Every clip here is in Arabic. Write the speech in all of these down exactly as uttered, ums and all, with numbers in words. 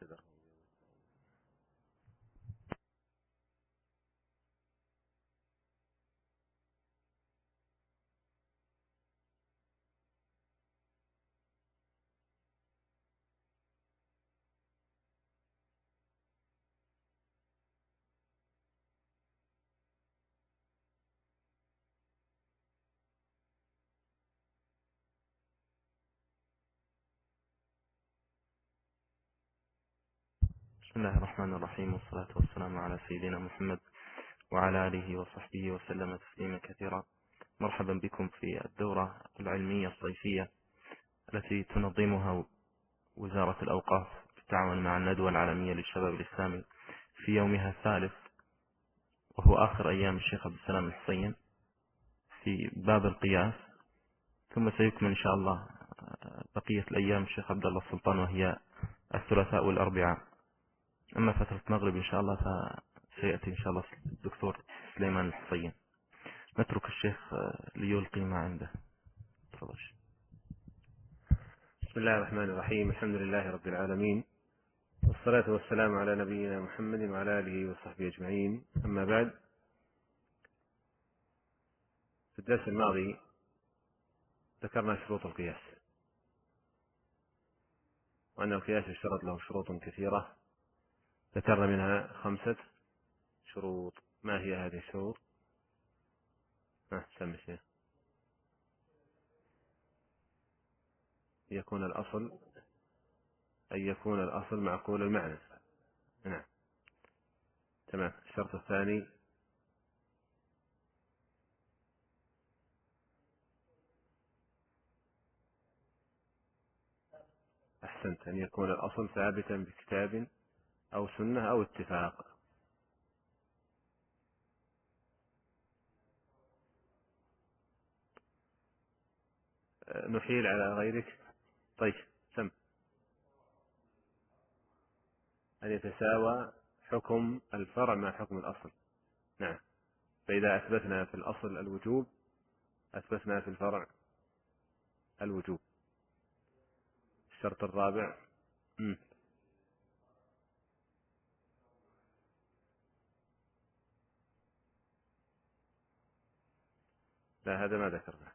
كذا. بسم الله الرحمن الرحيم، والصلاة والسلام على سيدنا محمد وعلى آله وصحبه وسلم تسليما كثيرا. مرحبا بكم في الدورة العلمية الصيفية التي تنظمها وزارة الأوقاف بالتعاون مع الندوة العالمية للشباب الإسلامي في يومها الثالث، وهو آخر أيام الشيخ عبد السلام الحسين في باب القياس، ثم سيكمل إن شاء الله بقية الأيام الشيخ عبد الله السلطان، وهي الثلاثاء والأربعاء. أما فترة المغرب إن شاء الله فسيأتي إن شاء الله الدكتور سليمان الحسين. نترك الشيخ ليلقي ما عنده. تفضل. بسم الله الرحمن الرحيم. الحمد لله رب العالمين، والصلاة والسلام على نبينا محمد وعلى آله وصحبه أجمعين. أما بعد، في الدرس الماضي ذكرنا شروط القياس، وأن القياس يشترط له شروط كثيرة، ذكرنا منها خمسة شروط. ما هي هذه الشروط؟ ها سمي شيء. يكون الأصل أن يكون الأصل معقول المعنى. نعم، تمام. الشرط الثاني أحسنت، أن يكون الأصل ثابتا بكتاب أو سنة أو اتفاق. نحيل على غيرك. طيب، سم. أن يتساوى حكم الفرع مع حكم الأصل. نعم، فإذا أثبتنا في الأصل الوجوب أثبتنا في الفرع الوجوب. الشرط الرابع مم. لا، هذا ما ذكرنا،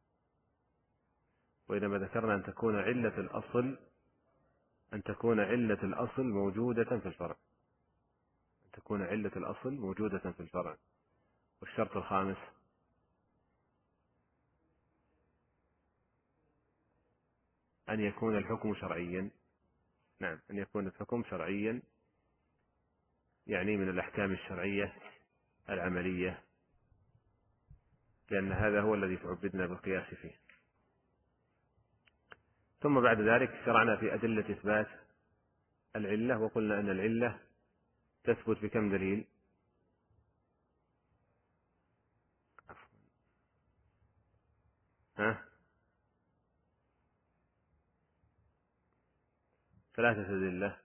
وإنما ذكرنا أن تكون علة الأصل أن تكون علة الأصل موجودة في الفرع أن تكون علة الأصل موجودة في الفرع. والشرط الخامس أن يكون الحكم شرعيا. نعم، أن يكون الحكم شرعيا، يعني من الأحكام الشرعية العملية، لأن هذا هو الذي تعبدنا بالقياس فيه. ثم بعد ذلك شرعنا في أدلة إثبات العلة، وقلنا أن العلة تثبت بكم دليل؟ ها؟ ثلاثة أدلة: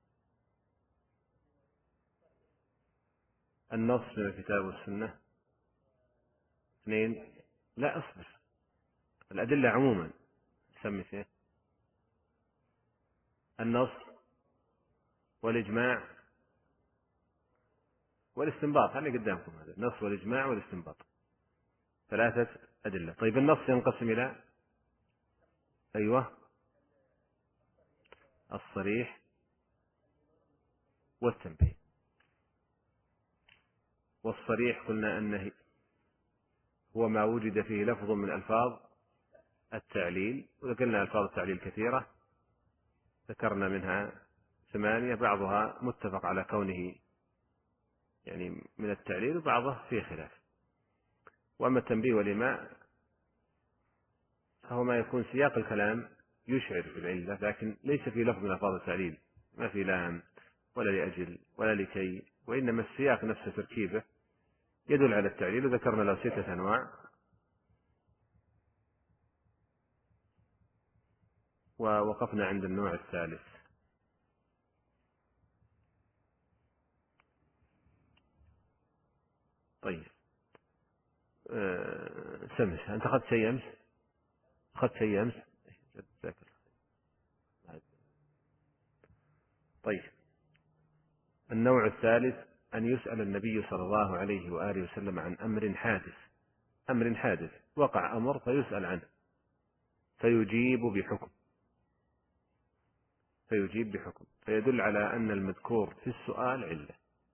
النص من الكتاب والسنة. اثنين، لا أصبر، الأدلة عموما سمي فيه: النص والإجماع والاستنباط. هذا قدامكم، هذا النص والإجماع والاستنباط، ثلاثة أدلة. طيب، النص ينقسم إلى أيوة الصريح والتنبيه. والصريح قلنا أنه هو ما وجد فيه لفظ من ألفاظ التعليل، وذكرنا ألفاظ التعليل كثيرة، ذكرنا منها ثمانية، بعضها متفق على كونه يعني من التعليل، وبعضه فيه خلاف. وأما التنبيه والإيماء فهو ما يكون سياق الكلام يشعر بالعلة، لكن ليس في لفظ من ألفاظ التعليل، ما في لام ولا لأجل ولا لكي، وإنما السياق نفسه تركيبه يدل على التعليل. وذكرنا له ستة أنواع، ووقفنا عند النوع الثالث. طيب، أه سمس، أنت أخذت شيء أمس؟ أخذت شيء أمس؟ طيب، النوع الثالث أن يسأل النبي صلى الله عليه وآله وسلم عن أمر حادث، أمر حادث وقع أمر فيسأل عنه فيجيب بحكم فيجيب بحكم فيدل على أن المذكور في السؤال علة.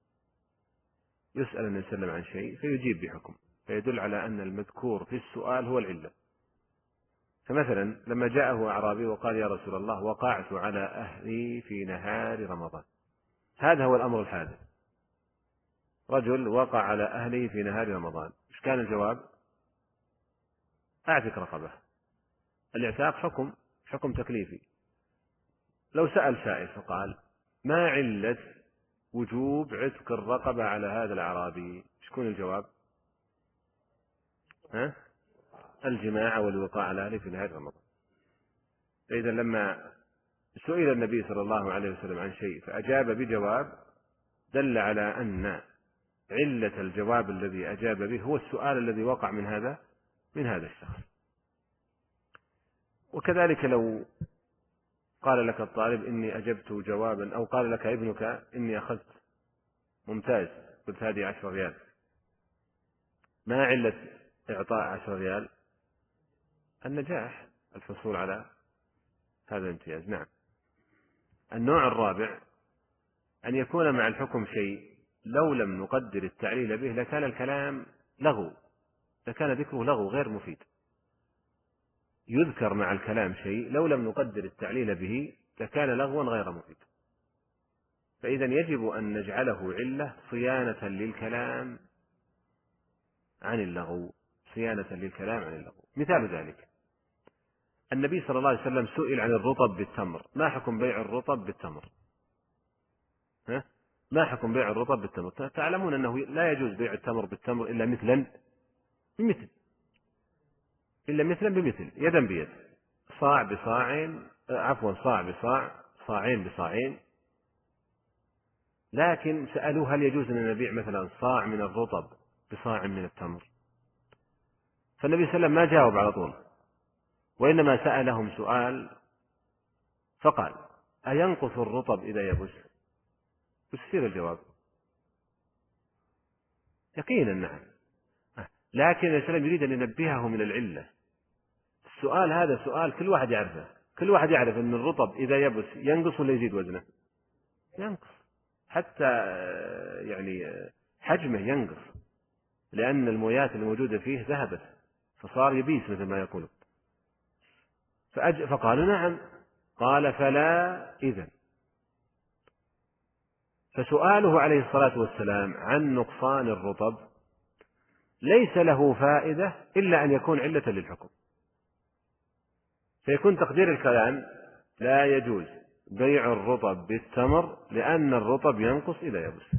يسأل النبي صلى الله عليه وسلم عن شيء فيجيب بحكم فيدل على أن المذكور في السؤال هو العلة. فمثلا لما جاءه أعرابي وقال يا رسول الله وقعت على أهلي في نهار رمضان، هذا هو الأمر الحادث، رجل وقع على أهله في نهار رمضان، إيش كان الجواب؟ أعتق رقبة. الاعتاق حكم حكم تكليفي. لو سأل سائل فقال ما علة وجوب عتق الرقبة على هذا الأعرابي، شكون الجواب؟ ها؟ الجماع والوقاع على أهله في نهار رمضان. فإذا لما سئل النبي صلى الله عليه وسلم عن شيء فأجاب بجواب دل على أن علة الجواب الذي أجاب به هو السؤال الذي وقع من هذا من هذا الشخص. وكذلك لو قال لك الطالب إني أجبت جوابا، أو قال لك ابنك إني أخذت ممتاز، قلت هذه عشر ريال، ما علة إعطاء عشر ريال؟ النجاح، الحصول على هذا الامتياز. نعم. النوع الرابع أن يكون مع الحكم شيء لو لم نقدر التعليل به لكان الكلام لغو، لكان ذكره لغو غير مفيد. يذكر مع الكلام شيء لو لم نقدر التعليل به لكان لغوا غير مفيد. فإذا يجب أن نجعله علة صيانة للكلام عن اللغو، صيانة للكلام عن اللغو. مثال ذلك النبي صلى الله عليه وسلم سئل عن الرطب بالتمر، ما حكم بيع الرطب بالتمر؟ ها؟ ما حكم بيع الرطب بالتمر؟ تعلمون أنه لا يجوز بيع التمر بالتمر إلا مثلا بمثل، إلا مثلا بمثل، يدا بيد، صاع بصاع، عفوا صاع بصاع، صاعين بصاعين. لكن سألوه هل يجوز أن نبيع مثلا صاع من الرطب بصاع من التمر؟ فالنبي صلى الله عليه وسلم ما جاوب على طول، وإنما سألهم سؤال فقال أينقص الرطب إذا يبس؟ وش يصير الجواب؟ يقينا نعم. لكن النبي صلى الله عليه وسلم يريد أن ينبهه من العلة. السؤال هذا سؤال كل واحد يعرفه، كل واحد يعرف أن الرطب إذا يبس ينقص ولا يزيد وزنه؟ ينقص، حتى يعني حجمه ينقص، لأن المويات الموجودة فيه ذهبت فصار يبيس مثل ما يقولون. فأج... فقالوا نعم. قال فلا إذن. فسؤاله عليه الصلاة والسلام عن نقصان الرطب ليس له فائدة إلا أن يكون علة للحكم، فيكون تقدير الكلام لا يجوز بيع الرطب بالتمر لأن الرطب ينقص إذا يبس.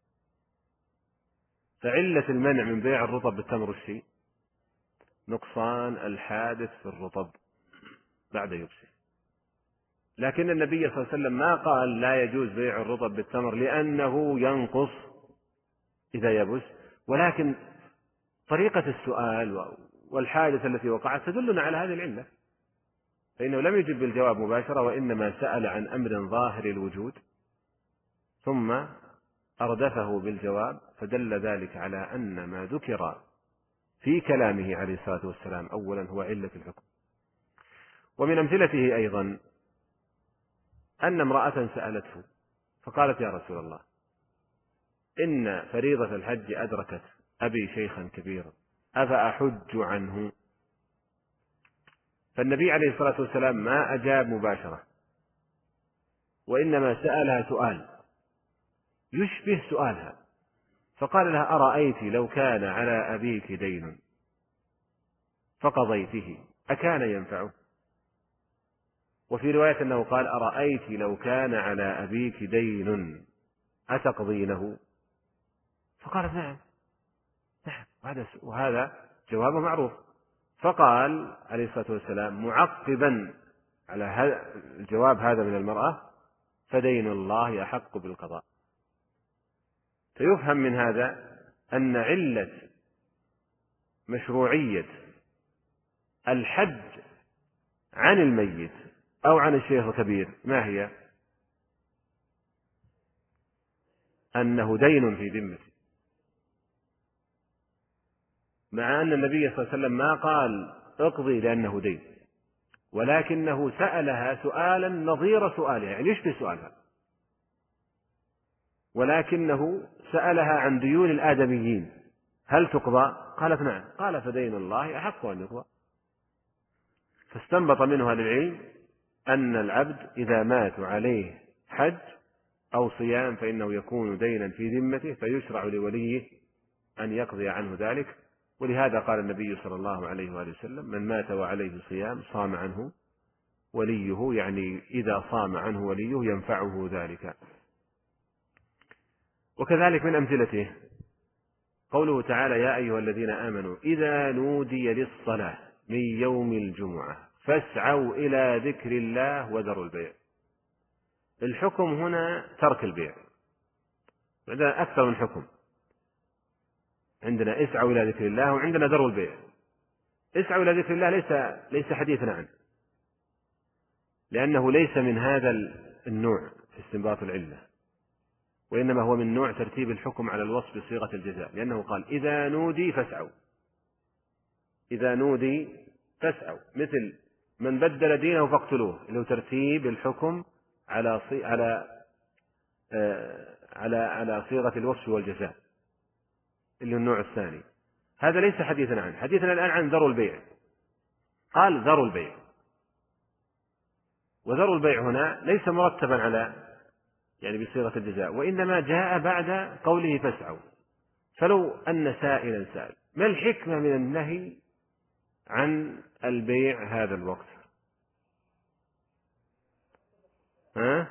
فعلة المنع من بيع الرطب بالتمر الشيء نقصان الحادث في الرطب بعد يبسه. لكن النبي صلى الله عليه وسلم ما قال لا يجوز بيع الرطب بالتمر لأنه ينقص إذا يبس، ولكن طريقة السؤال والحادثة التي وقعت تدلنا على هذه العلة، فإنه لم يجب بالجواب مباشرة، وإنما سأل عن أمر ظاهر الوجود ثم أردفه بالجواب، فدل ذلك على أن ما ذكر في كلامه عليه الصلاة والسلام أولا هو علة الحكم. ومن أمثلته أيضا أن امرأة سألته فقالت يا رسول الله إن فريضة الحج أدركت أبي شيخا كبيرا أفأحج عنه؟ فالنبي عليه الصلاة والسلام ما أجاب مباشرة، وإنما سألها سؤال يشبه سؤالها، فقال لها أرأيت لو كان على أبيك دين فقضيته أكان ينفعه؟ وفي رواية أنه قال أرأيت لو كان على أبيك دين أتقضينه؟ فقالت نعم نعم، وهذا وهذا جوابه معروف. فقال عليه الصلاة والسلام معقبا على هذا الجواب هذا من المرأة فدين الله أحق بالقضاء. فيفهم من هذا أن علة مشروعية الحج عن الميت أو عن الشيخ الكبير ما هي؟ أنه دين في ذمته، مع أن النبي صلى الله عليه وسلم ما قال اقضي لأنه دين، ولكنه سألها سؤالا نظير سؤالها، يعني يشبه سؤالها، ولكنه سألها عن ديون الآدميين هل تقضى؟ قالت نعم. قال فدين الله أحق أن يقضى. فاستنبط منه أهل العلم أن العبد إذا مات عليه حج أو صيام فإنه يكون دينا في ذمته، فيشرع لوليه أن يقضي عنه ذلك. ولهذا قال النبي صلى الله عليه وآله وسلم من مات وعليه صيام صام عنه وليه، يعني إذا صام عنه وليه ينفعه ذلك. وكذلك من أمثلته قوله تعالى يا أيها الذين آمنوا إذا نودي للصلاة من يوم الجمعة فاسعوا إلى ذكر الله وذروا البيع. الحكم هنا ترك البيع، عندنا أكثر من حكم، عندنا اسعوا إلى ذكر الله وعندنا ذروا البيع. اسعوا إلى ذكر الله ليس ليس حديثا عنه، لأنه ليس من هذا النوع في استنباط العلة، وإنما هو من نوع ترتيب الحكم على الوصف بصيغة الجزاء، لأنه قال إذا نودي فاسعوا، إذا نودي فاسعوا، مثل من بدل دينه فاقتلوه، اللي هو ترتيب الحكم على صي... على آه... على على صيغة الوصف والجزاء، اللي هو النوع الثاني. هذا ليس حديثا عنه، حديثنا الآن عن ذروا البيع. قال ذروا البيع، وذروا البيع هنا ليس مرتبا على يعني بصيغة الجزاء، وإنما جاء بعد قوله فاسعوا. فلو أن سائلا سأل ما الحكمة من النهي عن البيع هذا الوقت؟ ها؟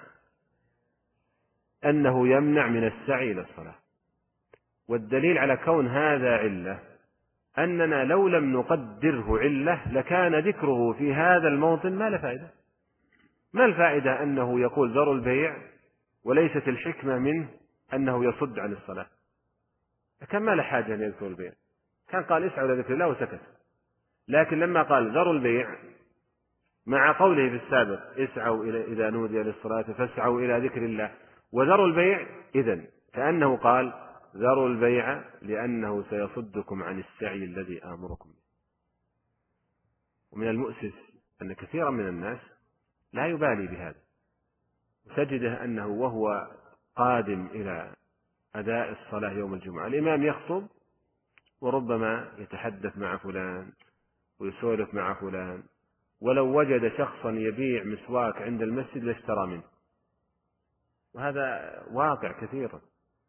أنه يمنع من السعي إلى الصلاة، والدليل على كون هذا علة أننا لو لم نقدره علة لكان ذكره في هذا الموطن ما له فائدة. ما الفائدة أنه يقول ذروا البيع وليست الحكمة منه أنه يصد عن الصلاة؟ كان ما له حاجة أن يذكر البيع، كان قال اسعوا إلى ذكر الله وسكت. لكن لما قال ذروا البيع مع قوله في السابق اسعوا إلى إذا نودي للصلاة فاسعوا إلى ذكر الله وذروا البيع، إذن كأنه قال ذروا البيع لأنه سيصدكم عن السعي الذي آمركم به. ومن المؤسف أن كثيرا من الناس لا يبالي بهذا، تجده أنه وهو قادم إلى أداء الصلاة يوم الجمعة الإمام يخطب وربما يتحدث مع فلان ويسولف مع فلان، ولو وجد شخصا يبيع مسواك عند المسجد لاشترى منه، وهذا واقع كثيرا.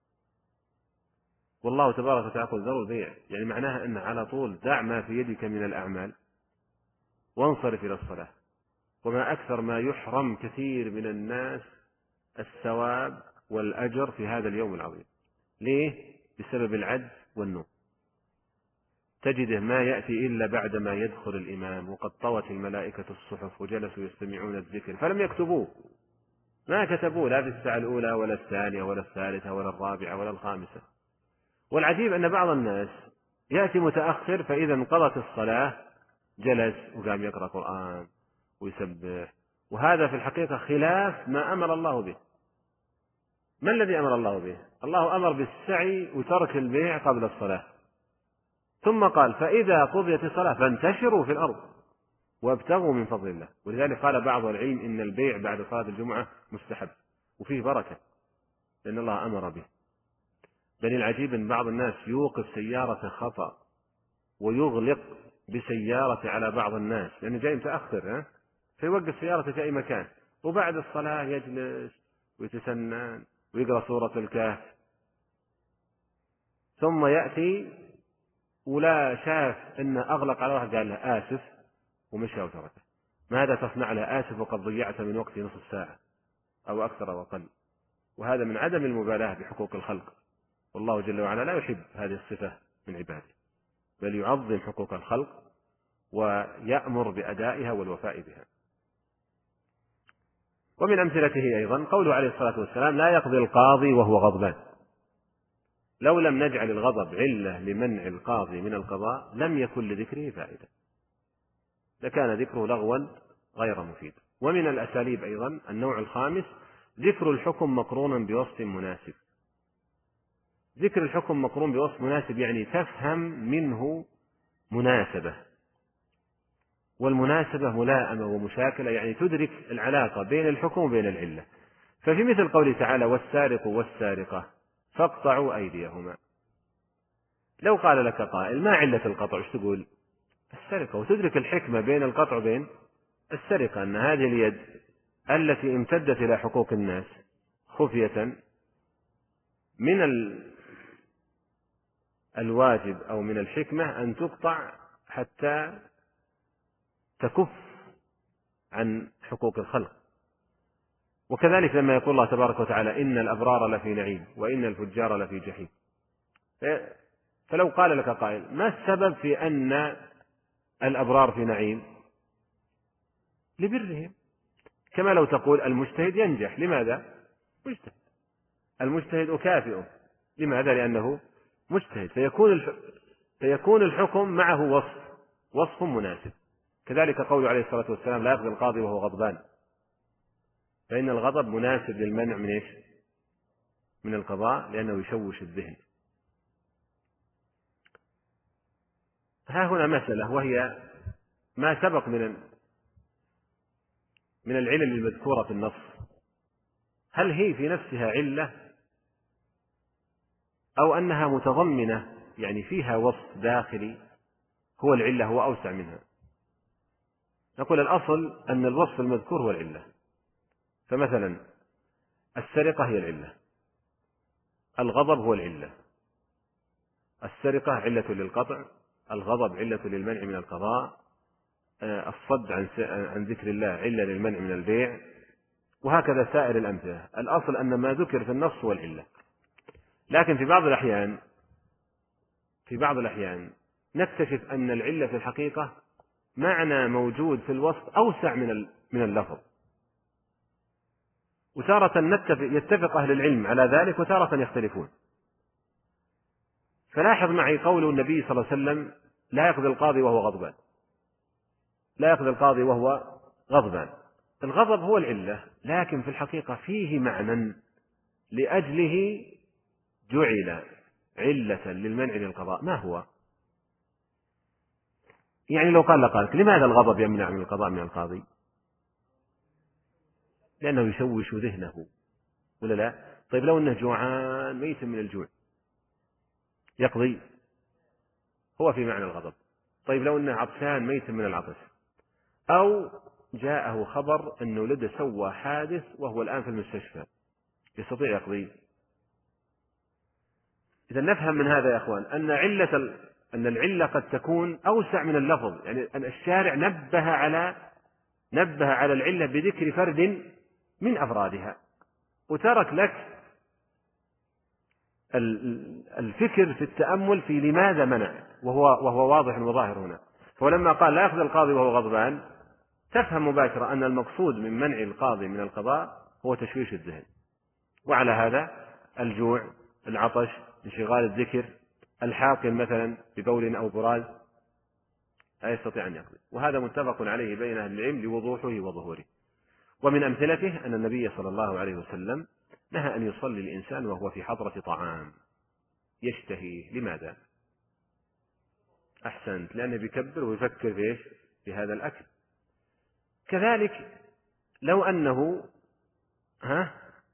والله تبارك وتعالى يقول ذروا البيع، يعني معناها أن على طول دع ما في يدك من الأعمال وانصرف إلى الصلاة. وما أكثر ما يحرم كثير من الناس الثواب والأجر في هذا اليوم العظيم. ليه؟ بسبب العجز والنوم. تجده ما يأتي إلا بعدما يدخل الإمام وقد طوت الملائكة الصحف وجلسوا يستمعون الذكر فلم يكتبوه، ما كتبوه لا في الساعة الأولى ولا الثانية ولا الثالثة ولا الرابعة ولا الخامسة. والعجيب أن بعض الناس يأتي متأخر فإذا انقضت الصلاة جلس وقام يقرأ قرآن ويسبح، وهذا في الحقيقة خلاف ما أمر الله به. ما الذي أمر الله به؟ الله أمر بالسعي وترك البيع قبل الصلاة، ثم قال فإذا قضيت الصلاة فانتشروا في الأرض وابتغوا من فضل الله. ولذلك قال بعض العلم إن البيع بعد صلاة الجمعة مستحب وفيه بركة لأن الله أمر به. بل العجيب أن بعض الناس يوقف سيارة خطأ ويغلق بسيارة على بعض الناس لأنه جاي متأخر، ها؟ فيوقف سيارته في أي مكان وبعد الصلاة يجلس ويتسنن ويقرأ سورة الكهف، ثم يأتي ولا شاف أن أغلق على واحد قال له آسف ومشى وتركه. ماذا تصنع له آسف وقد ضيعت من وقت نصف ساعة أو أكثر أو أقل؟ وهذا من عدم المبالاة بحقوق الخلق، والله جل وعلا لا يحب هذه الصفة من عباده، بل يعظم حقوق الخلق ويأمر بأدائها والوفاء بها. ومن أمثلته أيضا قوله عليه الصلاة والسلام لا يقضي القاضي وهو غضبان. لو لم نجعل الغضب علة لمنع القاضي من القضاء لم يكن لذكره فائدة، لكان ذكره لغوا غير مفيد. ومن الأساليب أيضا النوع الخامس ذكر الحكم مقرونا بوصف مناسب. ذكر الحكم مقرون بوصف مناسب يعني تفهم منه مناسبة، والمناسبة ملائمة ومشاكلة، يعني تدرك العلاقة بين الحكم وبين العلة. ففي مثل قوله تعالى والسارق والسارقة فاقطعوا أيديهما، لو قال لك قائل ما علة القطع، ايش تقول؟ السرقة، وتدرك الحكمة بين القطع وبين السرقة، أن هذه اليد التي امتدت إلى حقوق الناس خفية من الواجب أو من الحكمة أن تقطع حتى تكف عن حقوق الخلق. وكذلك لما يقول الله تبارك وتعالى إن الأبرار لفي نعيم وإن الفجار لفي جحيم، فلو قال لك قائل ما السبب في أن الأبرار في نعيم؟ لبرهم، كما لو تقول المجتهد ينجح، لماذا؟ مجتهد. المجتهد أكافئه، لماذا؟ لأنه مجتهد. فيكون فيكون الحكم معه وصف وصف مناسب. كذلك قول عليه الصلاة والسلام لا يقضي القاضي وهو غضبان، فإن الغضب مناسب للمنع من إيش؟ من القضاء، لأنه يشوش الذهن. ها هنا مسألة، وهي ما سبق من من العلل المذكورة في النص، هل هي في نفسها علة أو أنها متضمنة يعني فيها وصف داخلي هو العلة، هو أوسع منها؟ نقول الأصل أن الوصف المذكور هو العلة. فمثلا السرقة هي العلة، الغضب هو العلة. السرقة علة للقطع، الغضب علة للمنع من القضاء، الصد عن ذكر الله علة للمنع من البيع، وهكذا سائر الأمثلة. الأصل أن ما ذكر في النص هو العلة. لكن في بعض الأحيان في بعض الأحيان نكتشف أن العلة في الحقيقة معنى موجود في الوصف أوسع من من اللفظ، وتارة يتفق أهل العلم على ذلك وتارة يختلفون. فلاحظ معي قول النبي صلى الله عليه وسلم لا يقضي القاضي وهو غضبان، لا يقضي القاضي وهو غضبان. الغضب هو العلة، لكن في الحقيقة فيه معنى لأجله جعل علة للمنع من القضاء. ما هو؟ يعني لو قال لقالك لماذا الغضب يمنع من القضاء من القاضي؟ لأنه يشوش ذهنه، ولا لا؟ طيب لو أنه جوعان ميت من الجوع يقضي، هو في معنى الغضب. طيب لو أنه عطشان ميت من العطش، أو جاءه خبر أن ولده سوى حادث وهو الآن في المستشفى، يستطيع يقضي. إذا نفهم من هذا يا أخوان أن علة أن العلة قد تكون أوسع من اللفظ، يعني أن الشارع نبه على نبه على العلة بذكر فرد من أفرادها، وترك لك الفكر في التأمل في لماذا منع، وهو وهو واضح وظاهر هنا. فلما قال لا يقضي القاضي وهو غضبان، تفهم مباشرة أن المقصود من منع القاضي من القضاء هو تشويش الذهن، وعلى هذا الجوع، العطش، انشغال الذكر، الحاقن مثلا ببول أو براز لا يستطيع أن يقضي. وهذا متفق عليه بين أهل العلم لوضوحه وظهوره. ومن أمثلته أن النبي صلى الله عليه وسلم نهى أن يصلي الإنسان وهو في حضرة طعام يشتهيه. لماذا؟ أحسنت، لأنه بيكبر ويفكر في إيش؟ في هذا الأكل. كذلك لو أنه ها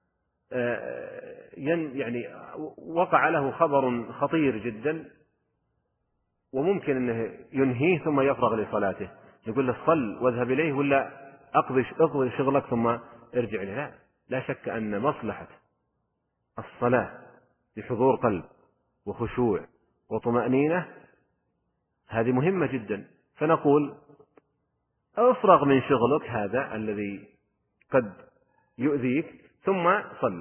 يعني وقع له خبر خطير جدا وممكن أنه ينهيه ثم يفرغ لصلاته، يقول له صل واذهب إليه، ولا أقضي اقضي شغلك ثم ارجع إليه. لا لا شك أن مصلحة الصلاة بحضور قلب وخشوع وطمأنينة هذه مهمة جدا. فنقول افرغ من شغلك هذا الذي قد يؤذيك ثم صل.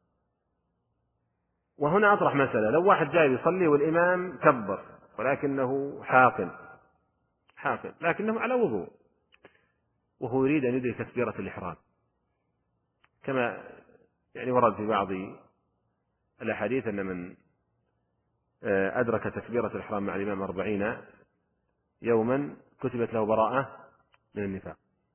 وهنا أطرح مسألة، لو واحد جاي يصلي والإمام كبر ولكنه حاقن حاقن لكنه على وضوء، وهو يريد أن يدرك تكبيرة الإحرام، كما يعني ورد في بعض الأحاديث أن من أدرك تكبيرة الإحرام مع الإمام أربعين يوما كتبت له براءة من النفاق.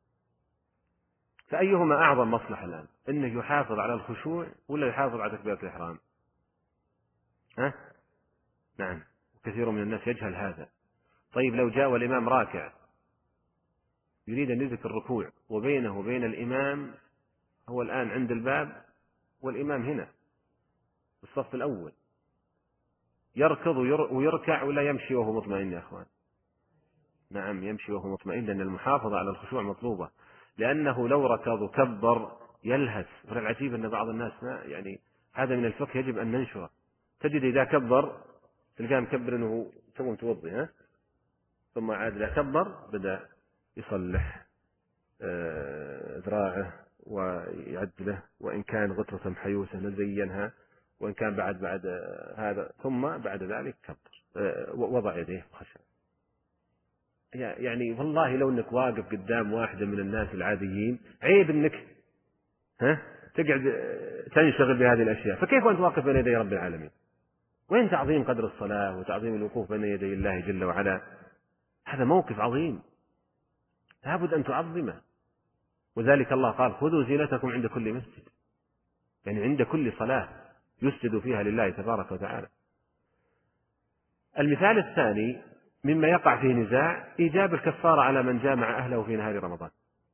فأيهما أعظم مصلحة الآن، أنه يحافظ على الخشوع ولا يحافظ على تكبيرة الإحرام؟ ها؟ نعم، كثير من الناس يجهل هذا. طيب لو جاء والإمام راكع يريد أن يدرك الركوع وبينه وبين الإمام، هو الآن عند الباب والإمام هنا في الصف الأول، يركض ويركع ولا يمشي وهو مطمئن يا أخوان؟ نعم يمشي وهو مطمئن، لأن المحافظة على الخشوع مطلوبة، لأنه لو ركض وكبر يلهث. والعجيب أن بعض الناس ما يعني هذا من الفقه يجب أن ننشره. تجد إذا كبر تلقاه مكبر أنه تو متوضي، ها، ثم عاد إذا كبر بدأ يصلح ذراعه ويعدله، وإن كان غترة محيوسة نزينها، وإن كان بعد بعد هذا، ثم بعد ذلك كبر وضع يديه خشع. يعني والله لو انك واقف قدام واحدة من الناس العاديين عيب انك ها تقعد تنشغل بهذه الاشياء، فكيف وانت واقف بين يدي رب العالمين؟ وين تعظيم قدر الصلاة وتعظيم الوقوف بين يدي الله جل وعلا؟ هذا موقف عظيم لابد ان تعظمه. وذلك الله قال خذوا زينتكم عند كل مسجد، يعني عند كل صلاة يسجد فيها لله تبارك وتعالى. المثال الثاني مما يقع فيه نزاع إيجاب الكفارة على من جامع أهله في نهار رمضان.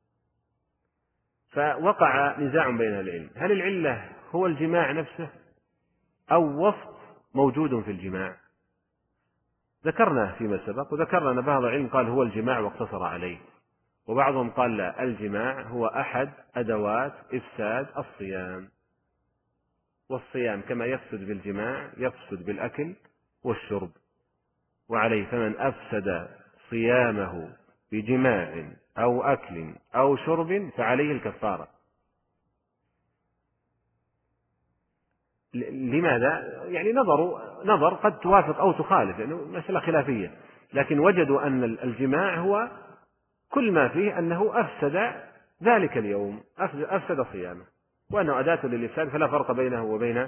فوقع نزاع بين العلم، هل العلة هو الجماع نفسه أو وصف موجود في الجماع؟ ذكرنا فيما سبق، وذكرنا أن بعض العلم قال هو الجماع واقتصر عليه، وبعضهم قال لا، الجماع هو أحد أدوات إفساد الصيام، والصيام كما يفسد بالجماع يفسد بالأكل والشرب، وعليه فمن أفسد صيامه بجماع أو أكل أو شرب فعليه الكفارة. لماذا؟ يعني نظروا نظر قد توافق أو تخالف، لأنه يعني مسألة خلافية، لكن وجدوا أن الجماع هو كل ما فيه أنه أفسد ذلك اليوم، أفسد صيامه، وأنه أداة للإفساد، فلا فرق بينه وبين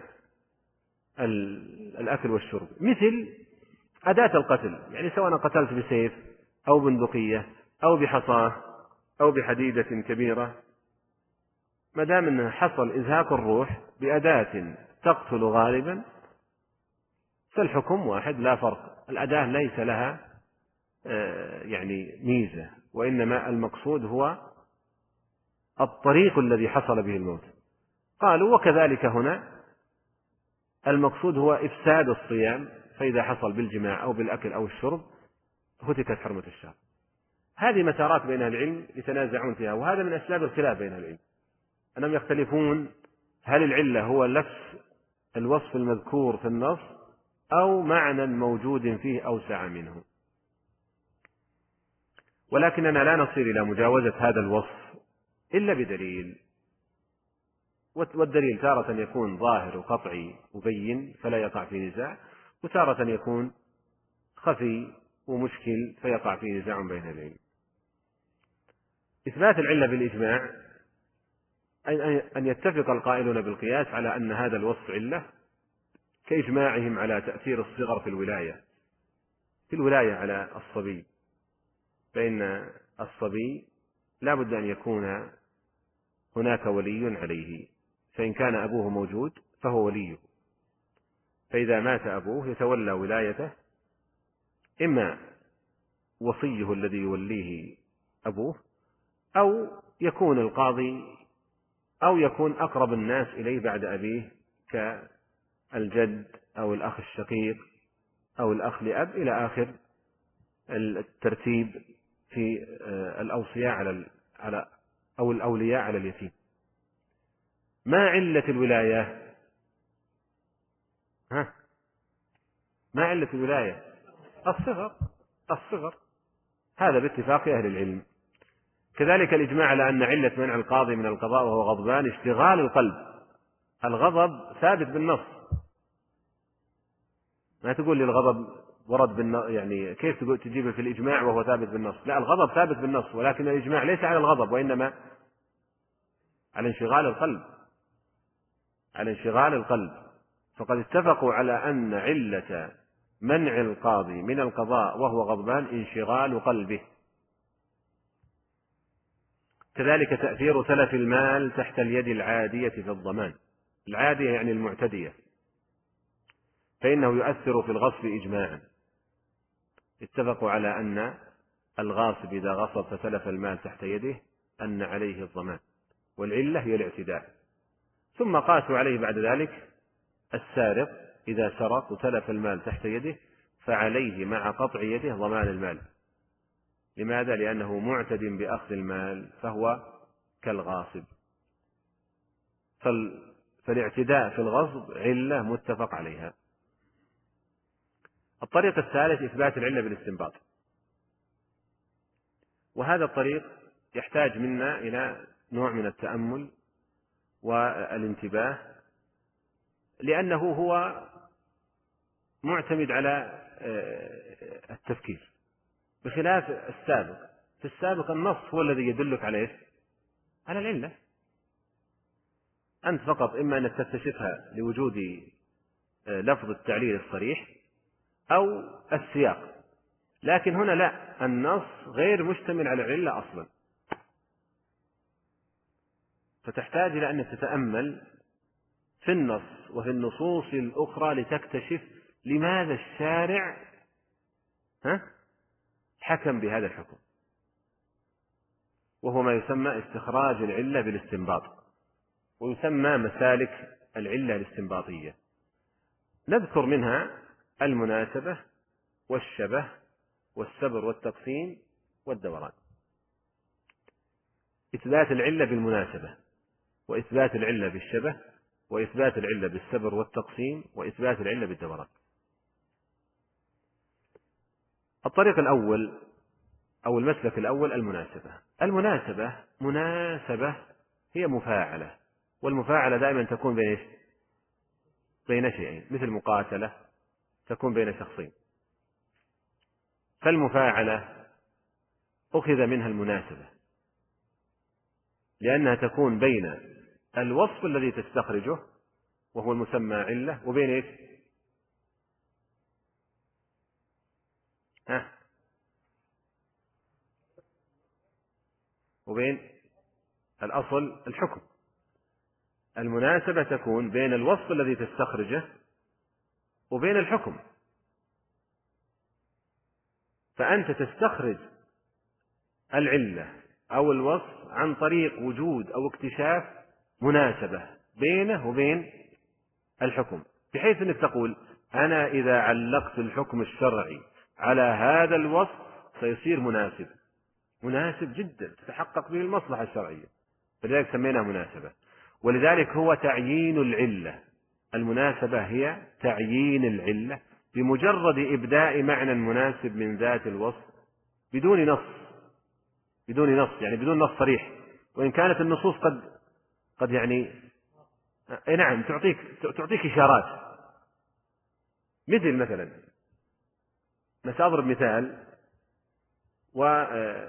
الأكل والشرب. مثل أداة القتل، يعني سواء قتلت بسيف أو بندقية أو بحصاة أو بحديدة كبيرة، ما دام أنه حصل إزهاق الروح بأداة تقتل غالبا فالحكم واحد لا فرق. الأداة ليس لها يعني ميزة، وإنما المقصود هو الطريق الذي حصل به الموت. قالوا وكذلك هنا المقصود هو إفساد الصيام، فإذا حصل بالجماع أو بالأكل أو الشرب هتكت حرمة الشهر. هذه مسارات بين العلم يتنازعون فيها، وهذا من أسباب الخلاف بين العلم، أنهم يختلفون هل العلة هو لبس الوصف المذكور في النص أو معنى موجود فيه أوسع منه. ولكننا لا نصير إلى مجاوزة هذا الوصف إلا بدليل، والدليل تارة يكون ظاهر وقطعي مبين فلا يقع فيه نزاع، وتارة يكون خفي ومشكل فيقع فيه نزاع بين العلم. إثبات العلة بالإجماع أن يتفق القائلون بالقياس على أن هذا الوصف علة، كإجماعهم على تأثير الصغر في الولاية في الولاية على الصبي، فإن الصبي لا بد أن يكون هناك ولي عليه، فإن كان أبوه موجود فهو وليه، فإذا مات أبوه يتولى ولايته إما وصيه الذي يوليه أبوه، أو يكون القاضي، أو يكون أقرب الناس إليه بعد أبيه كالجد أو الأخ الشقيق أو الأخ لأب إلى آخر الترتيب في الأوصياء على على أو الأولياء على اليتيم. ما علة الولاية؟ ها؟ ما علة الولاية؟ الصغر الصغر هذا باتفاق أهل العلم. كذلك الإجماع على أن علة منع القاضي من القضاء وهو غضبان اشتغال القلب. الغضب ثابت بالنص، ما تقول لي الغضب ورد بالنص، يعني كيف تقول تجيبه في الإجماع وهو ثابت بالنص؟ لا، الغضب ثابت بالنص، ولكن الإجماع ليس على الغضب، وإنما على انشغال القلب على انشغال القلب فقد اتفقوا على أن علة منع القاضي من القضاء وهو غضبان انشغال قلبه. كذلك تأثير تلف المال تحت اليد العادية في الضمان. العادية يعني المعتدية، فإنه يؤثر في الغصب إجماعا. اتفقوا على أن الغاصب إذا غصب فتلف المال تحت يده أن عليه الضمان، والعلة هي الاعتداء. ثم قاسوا عليه بعد ذلك السارق إذا سرق وتلف المال تحت يده فعليه مع قطع يده ضمان المال. لماذا؟ لأنه معتد بأخذ المال فهو كالغاصب. فالاعتداء في الغصب علة متفق عليها. الطريق الثالث إثبات العلة بالاستنباط، وهذا الطريق يحتاج منا إلى نوع من التأمل والانتباه، لأنه هو معتمد على التفكير بخلاف السابق. في السابق النص هو الذي يدلك عليه على العلة، أنت فقط إما أن تكتشفها لوجود لفظ التعليل الصريح أو السياق، لكن هنا لا، النص غير مشتمل على العلة أصلا، فتحتاج إلى أن تتأمل في النص وفي النصوص الأخرى لتكتشف لماذا الشارع ها حكم بهذا الحكم، وهو ما يسمى استخراج العلة بالاستنباط، ويسمى مسالك العلة الاستنباطية. نذكر منها المناسبة والشبه والسبر والتقسيم والدوران. إثبات العلة بالمناسبة، وإثبات العلة بالشبه، وإثبات العلة بالسبر والتقسيم، وإثبات العلة بالدوران. الطريق الأول أو المسلك الأول المناسبة. المناسبة مناسبة هي مفاعلة، والمفاعلة دائما تكون بين بين شيئين، مثل مقاتلة تكون بين شخصين. فالمفاعلة أخذ منها المناسبة لأنها تكون بين الوصف الذي تستخرجه وهو المسمى علة وبين إيش؟ ها؟ وبين الأصل الحكم. المناسبة تكون بين الوصف الذي تستخرجه وبين الحكم. فأنت تستخرج العلة أو الوصف عن طريق وجود أو اكتشاف مناسبة بينه وبين الحكم، بحيث أنك تقول أنا إذا علقت الحكم الشرعي على هذا الوصف سيصير مناسب، مناسب جدا تتحقق به المصلحة الشرعية، فلذلك سميناه مناسبة. ولذلك هو تعيين العلة. المناسبة هي تعيين العلة بمجرد إبداء معنى مناسب من ذات الوصف بدون نص، بدون نص يعني بدون نص صريح، وإن كانت النصوص قد قد يعني اي نعم تعطيك تعطيك إشارات. مثل مثلا نضرب مثال و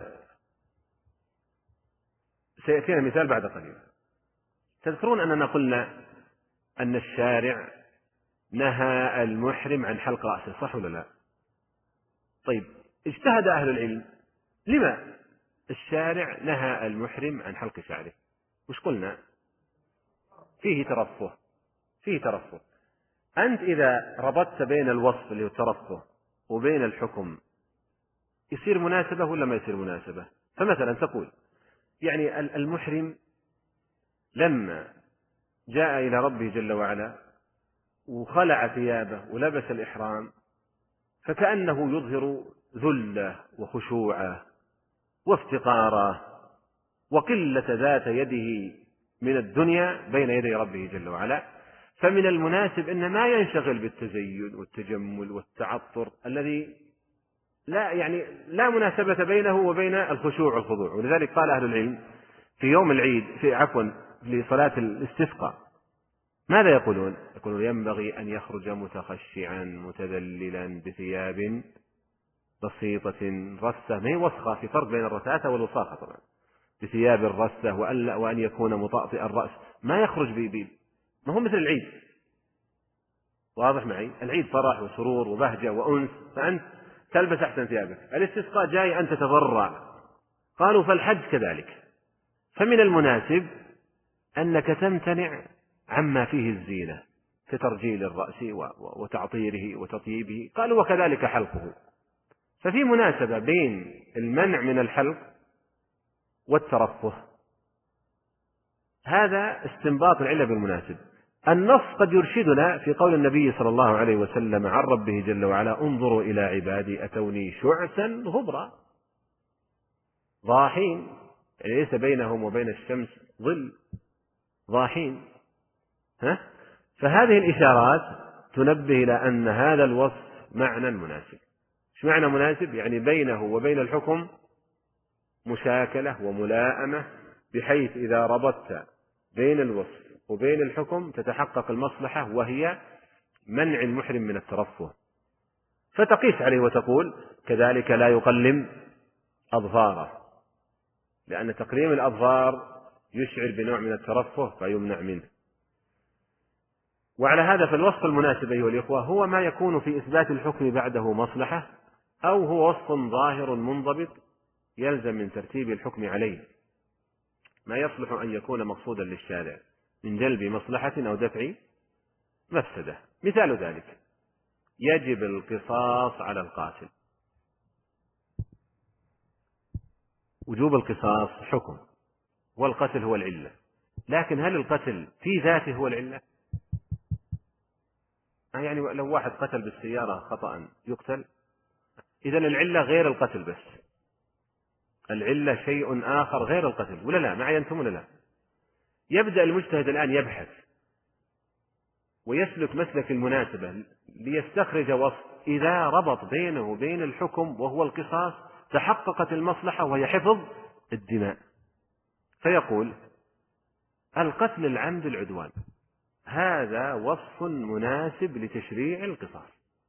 سيأتينا مثال بعد قليل. تذكرون أننا قلنا أن الشارع نهى المحرم عن حلق رأسه، صح ولا لا؟ طيب اجتهد أهل العلم لما الشارع نهى المحرم عن حلق شعره؟ وش قلنا؟ فيه ترفه، فيه ترفه. أنت إذا ربطت بين الوصف اللي هو الترفه وبين الحكم يصير مناسبة ولا ما يصير مناسبة؟ فمثلا تقول يعني المحرم لما جاء إلى ربه جل وعلا وخلع ثيابه ولبس الإحرام فكأنه يظهر ذله وخشوعه وافتقاره وقلة ذات يده من الدنيا بين يدي ربه جل وعلا، فمن المناسب أن ما ينشغل بالتزين والتجمل والتعطر الذي لا يعني لا مناسبة بينه وبين الخشوع والخضوع. ولذلك قال أهل العلم في يوم العيد في عفوا لصلاة الاستسقاء ماذا يقولون؟ يقولون ينبغي أن يخرج متخشعا متذللا بثياب بسيطة رثة، ما هي وسخة، في فرق بين الرثاثة والوساخة طبعا، بثياب الرثة وأن يكون مطأطئ الرأس، ما يخرج بي ما هو مثل العيد. واضح معي؟ العيد فرح وسرور وبهجة وأنس، فأنت تلبس أحسن ثيابك. الاستسقاء جاي أن تتضرع، قالوا فالحج كذلك. فمن المناسب أنك تمتنع عما فيه الزينة كترجيل الرأس وتعطيره وتطييبه، قالوا وكذلك حلقه. ففي مناسبة بين المنع من الحلق والترفه، هذا استنباط العلة بالمناسب. النص قد يرشدنا في قول النبي صلى الله عليه وسلم عن ربه جل وعلا: انظروا إلى عبادي أتوني شعثا غبرا ضاحين، يعني ليس بينهم وبين الشمس ظل، ضاحين. ها؟ فهذه الإشارات تنبه إلى أن هذا الوصف معنى مناسب. ايش معنى مناسب؟ يعني بينه وبين الحكم مشاكلة وملائمة، بحيث إذا ربطت بين الوصف وبين الحكم تتحقق المصلحة، وهي منع المحرم من الترفه. فتقيس عليه وتقول: كذلك لا يقلم أظفاره، لأن تقليم الأظفار يشعر بنوع من الترفه فيمنع منه. وعلى هذا فالوصف المناسب أيها الإخوة هو ما يكون في إثبات الحكم بعده مصلحة، أو هو وصف ظاهر منضبط يلزم من ترتيب الحكم عليه ما يصلح أن يكون مقصودا للشارع من جلب مصلحة أو دفع مفسدة. مثال ذلك: يجب القصاص على القاتل. وجوب القصاص حكم، والقتل هو العلة، لكن هل القتل في ذاته هو العلة؟ يعني لو واحد قتل بالسيارة خطأ يقتل، إذن العلة غير القتل، بس العلة شيء آخر غير القتل، ولا لا؟ معي أنتم ولا لا؟ يبدأ المجتهد الآن يبحث ويسلك مسلك المناسبة ليستخرج وصف إذا ربط بينه وبين الحكم وهو القصاص تحققت المصلحة، وهي حفظ الدماء. فيقول: القتل العمد العدوان، هذا وصف مناسب لتشريع القصاص،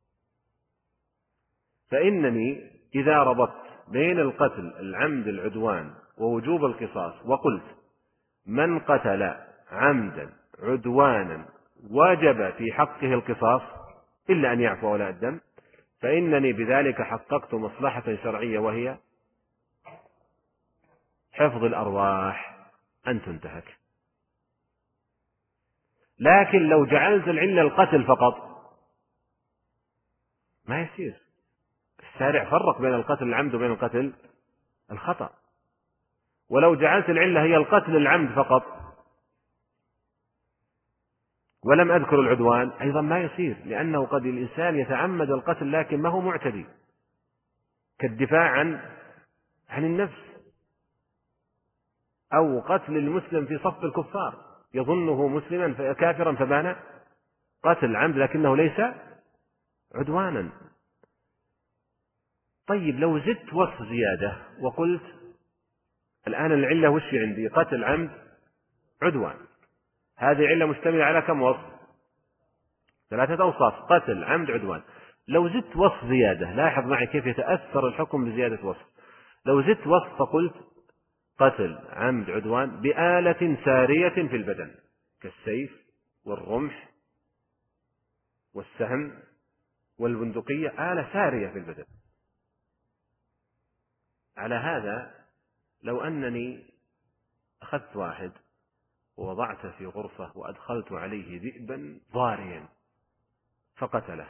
فإنني إذا ربطت بين القتل العمد العدوان ووجوب القصاص وقلت: من قتل عمدا عدوانا وجب في حقه القصاص إلا أن يعفو ولا الدم، فإنني بذلك حققت مصلحة شرعية، وهي حفظ الأرواح أن تنتهك. لكن لو جعلت العلة القتل فقط ما يصير. الشارع فرق بين القتل العمد وبين القتل الخطأ. ولو جعلت العلة هي القتل العمد فقط ولم أذكر العدوان أيضا ما يصير، لأنه قد الإنسان يتعمد القتل لكن ما هو معتدي، كالدفاع عن عن النفس، أو قتل المسلم في صف الكفار يظنه مسلما كافرا فبان قتل عمد لكنه ليس عدوانا. طيب لو زدت وصف زيادة وقلت: الآن العلة وش عندي؟ قتل عمد عدوان، هذه علة مشتملة على كم وصف؟ ثلاثة أوصاف: قتل عمد عدوان. لو زدت وصف زيادة، لاحظ معي كيف يتأثر الحكم بزيادة وصف. لو زدت وصف فقلت: قتل عمد عدوان بآلة سارية في البدن، كالسيف والرمح والسهم والبندقية، آلة سارية في البدن. على هذا لو أنني أخذت واحد ووضعته في غرفة وأدخلت عليه ذئبا ضاريا فقتله،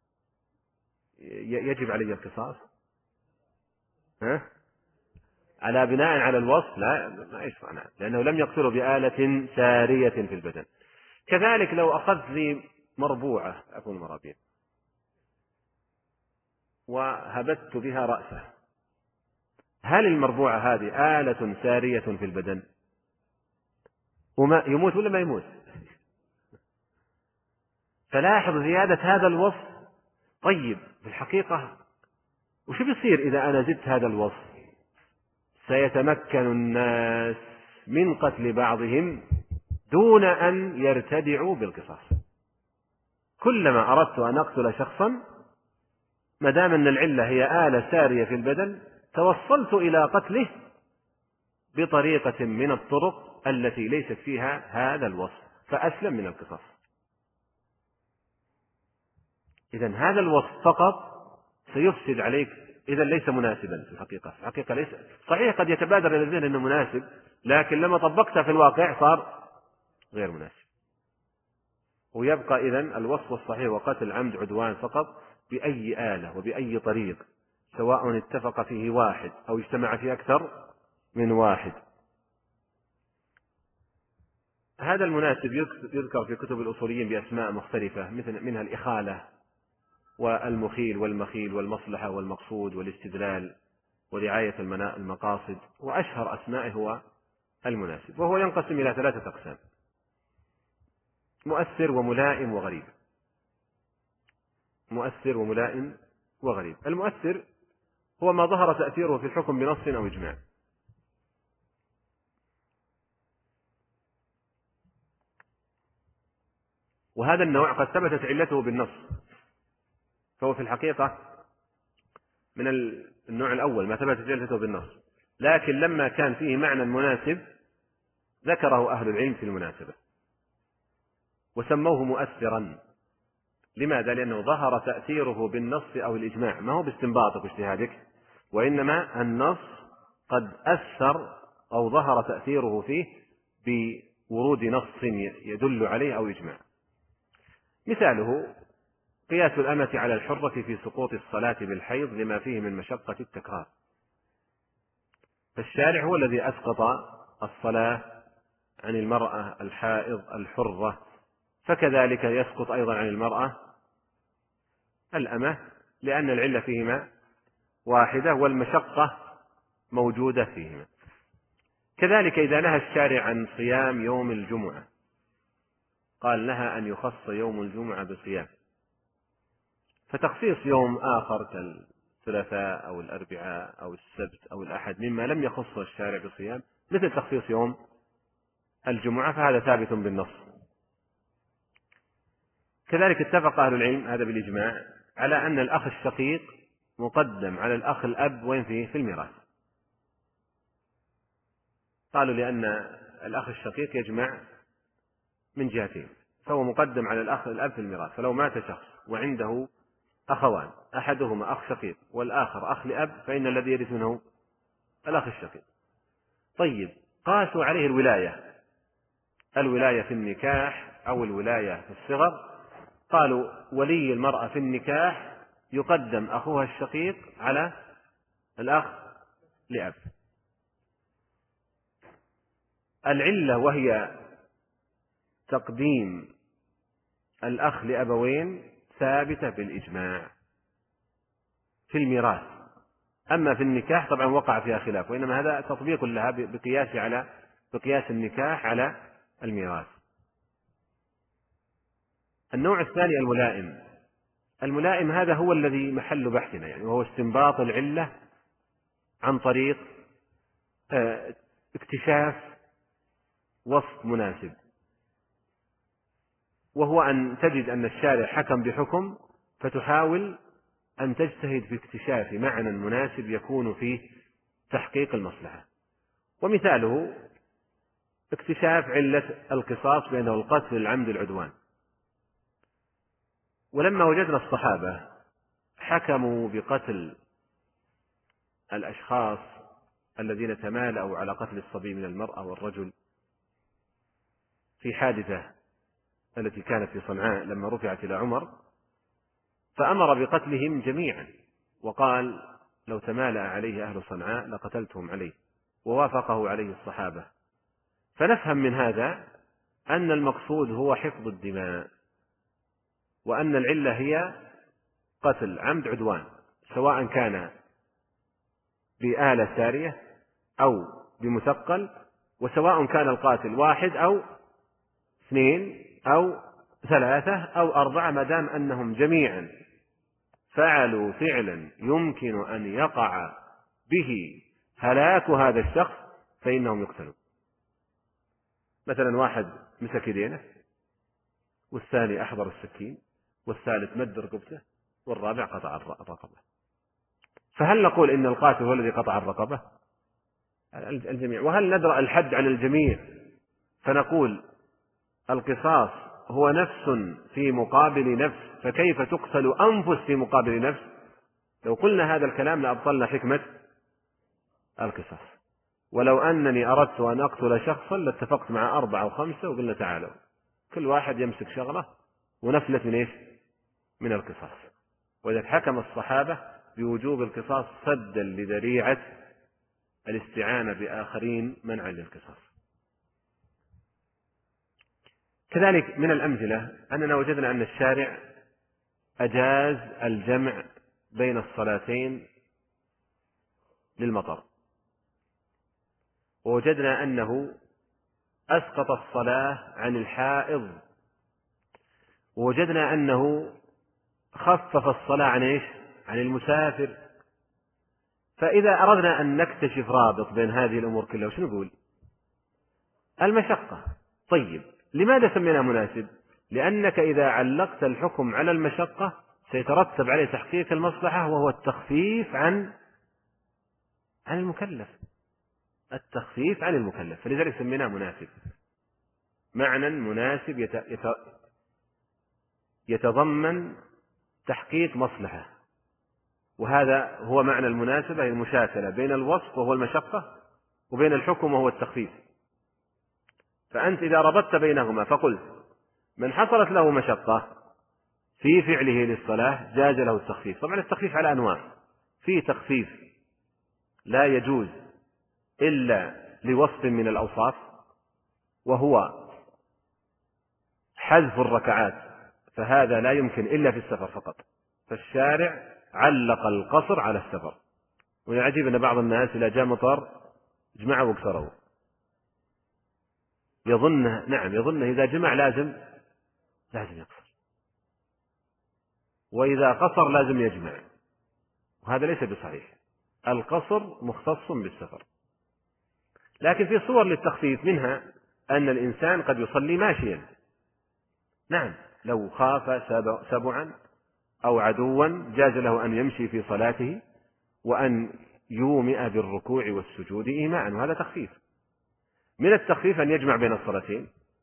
يجب علي القصاص؟ ها؟ على بناء على الوصف لا، ما يشفع نعم، لأنه لم يقتله بآلة سارية في البدن. كذلك لو أخذت لي مربوعة، أكون مرابيع، وهبت بها رأسه، هل المربوعة هذه آلة سارية في البدن؟ وما يموت ولا ما يموت؟ فلاحظ زيادة هذا الوصف. طيب في الحقيقة وش بيصير إذا أنا زدت هذا الوصف؟ سيتمكن الناس من قتل بعضهم دون أن يرتدعوا بالقصاص. كلما أردت أن أقتل شخصا ما دام أن العلة هي آلة سارية في البدن توصلت إلى قتله بطريقة من الطرق التي ليست فيها هذا الوصف، فأسلم من القصاص. إذن هذا الوصف فقط سيفسد عليك، إذن ليس مناسبا في الحقيقة. في الحقيقة ليس صحيح، قد يتبادر إلى الذهن أنه مناسب، لكن لما طبقته في الواقع صار غير مناسب. ويبقى إذن الوصف الصحيح وقتل عمد عدوان فقط بأي آلة وبأي طريق، سواء اتفق فيه واحد أو اجتمع فيه أكثر من واحد. هذا المناسب يذكر في كتب الأصوليين بأسماء مختلفة، مثل منها الإخالة والمخيل والمخيل والمصلحة والمقصود والاستدلال ورعاية المقاصد، وأشهر أسمائه هو المناسب، وهو ينقسم إلى ثلاثة أقسام: مؤثر وملائم وغريب. مؤثر وملائم وغريب. المؤثر هو ما ظهر تأثيره في الحكم بنص أو إجماع، وهذا النوع قد ثبتت علته بالنص، فهو في الحقيقة من النوع الأول ما ثبتت علته بالنص، لكن لما كان فيه معنى مناسب ذكره أهل العلم في المناسبة وسموه مؤثرا. لماذا؟ لأنه ظهر تأثيره بالنص أو الإجماع، ما هو باستنباطك واجتهادك، وإنما النص قد أثر أو ظهر تأثيره فيه بورود نص يدل عليه أو إجماع. مثاله قياس الأمة على الحرة في سقوط الصلاة بالحيض لما فيه من مشقة التكرار. فالشارع هو الذي أسقط الصلاة عن المرأة الحائض الحرة، فكذلك يسقط أيضا عن المرأة الأمة، لأن العلة فيهما واحدة والمشقة موجودة فيهما. كذلك إذا نهى الشارع عن صيام يوم الجمعة، قال نهى أن يخص يوم الجمعة بصيام، فتخصيص يوم آخر كالثلاثاء أو الأربعاء أو السبت أو الأحد مما لم يخص الشارع بصيام مثل تخصيص يوم الجمعة، فهذا ثابت بالنص. كذلك اتفق أهل العلم هذا بالإجماع على أن الأخ الشقيق مقدم على الأخ الأب وين فيه في الميراث. قالوا لأن الأخ الشقيق يجمع من جهتين، فهو مقدم على الأخ الأب في الميراث. فلو مات شخص وعنده أخوان، أحدهما أخ شقيق والآخر أخ لأب، فإن الذي يرث منه الأخ الشقيق. طيب، قاسوا عليه الولاية، الولاية في النكاح أو الولاية في الصغر. قالوا ولي المرأة في النكاح يقدم أخوها الشقيق على الأخ لأب. العلة وهي تقديم الأخ لأبوين ثابتة بالإجماع في الميراث، أما في النكاح طبعا وقع فيها خلاف، وإنما هذا تطبيق لها بقياس على بقياس النكاح على الميراث. النوع الثاني الملائم. الملائم هذا هو الذي محل بحثنا، يعني وهو استنباط العلة عن طريق اكتشاف وصف مناسب، وهو أن تجد أن الشارع حكم بحكم فتحاول أن تجتهد في اكتشاف معنى مناسب يكون فيه تحقيق المصلحة. ومثاله اكتشاف علة القصاص بأنه القتل العمد العدوان. ولما وجدنا الصحابة حكموا بقتل الأشخاص الذين تمالأوا على قتل الصبي من المرأة والرجل في حادثة التي كانت في صنعاء لما رفعت إلى عمر، فأمر بقتلهم جميعا وقال لو تمالأ عليه أهل صنعاء لقتلتهم عليه، ووافقه عليه الصحابة. فنفهم من هذا أن المقصود هو حفظ الدماء، وأن العلة هي قتل عمد عدوان، سواء كان بآلة سارية أو بمثقل، وسواء كان القاتل واحد أو اثنين أو ثلاثة أو أربعة، ما دام أنهم جميعا فعلوا فعلا يمكن أن يقع به هلاك هذا الشخص فإنهم يقتلون. مثلا واحد مسك يدينه، والثاني أحضر السكين، والثالث مد رقبته، والرابع قطع الرقبة، فهل نقول إن القاتل هو الذي قطع الرقبة؟ الجميع. وهل ندرأ الحد على الجميع فنقول القصاص هو نفس في مقابل نفس، فكيف تقتل أنفس في مقابل نفس؟ لو قلنا هذا الكلام لأبطلنا حكمة القصاص. ولو أنني أردت أن أقتل شخصا لاتفقت مع أربعة أو خمسة وقلنا تعالوا كل واحد يمسك شغلة ونفلت من إيش؟ من القصاص. وإذا حكم الصحابة بوجوب القصاص سدا لذريعة الاستعانة بآخرين منعا للقصاص. كذلك من الأمثلة أننا وجدنا أن الشارع أجاز الجمع بين الصلاتين للمطر، ووجدنا أنه أسقط الصلاة عن الحائض، ووجدنا أنه خفف الصلاة عن إيش؟ عن المسافر. فإذا أردنا أن نكتشف رابط بين هذه الأمور كلها وش نقول؟ المشقة. طيب لماذا سمينا مناسب؟ لأنك إذا علقت الحكم على المشقة سيترتب عليه تحقيق المصلحة، وهو التخفيف عن عن المكلف، التخفيف عن المكلف، فلذلك سميناه مناسب. معنى مناسب يت... يت... يتضمن تحقيق مصلحة، وهذا هو معنى المناسبة، المشاكلة بين الوصف وهو المشقة وبين الحكم وهو التخفيف. فأنت إذا ربطت بينهما فقلت من حصلت له مشقة في فعله للصلاة جاز له التخفيف. طبعا التخفيف على أنواع، في تخفيف لا يجوز إلا لوصف من الأوصاف، وهو حذف الركعات، فهذا لا يمكن إلا في السفر فقط، فالشارع علق القصر على السفر. والعجيب أن بعض الناس إذا جاء مطر جمعوا واكثروا، يظن نعم يظن إذا جمع لازم لازم يقصر، وإذا قصر لازم يجمع، وهذا ليس بصحيح. القصر مختص بالسفر. لكن في صور للتخفيف، منها أن الإنسان قد يصلي ماشيا، نعم لو خاف سبعا أو عدوا جاز له أن يمشي في صلاته وأن يومئ بالركوع والسجود إيماء، وهذا تخفيف. من التخفيف أن يجمع بين الصلاتين،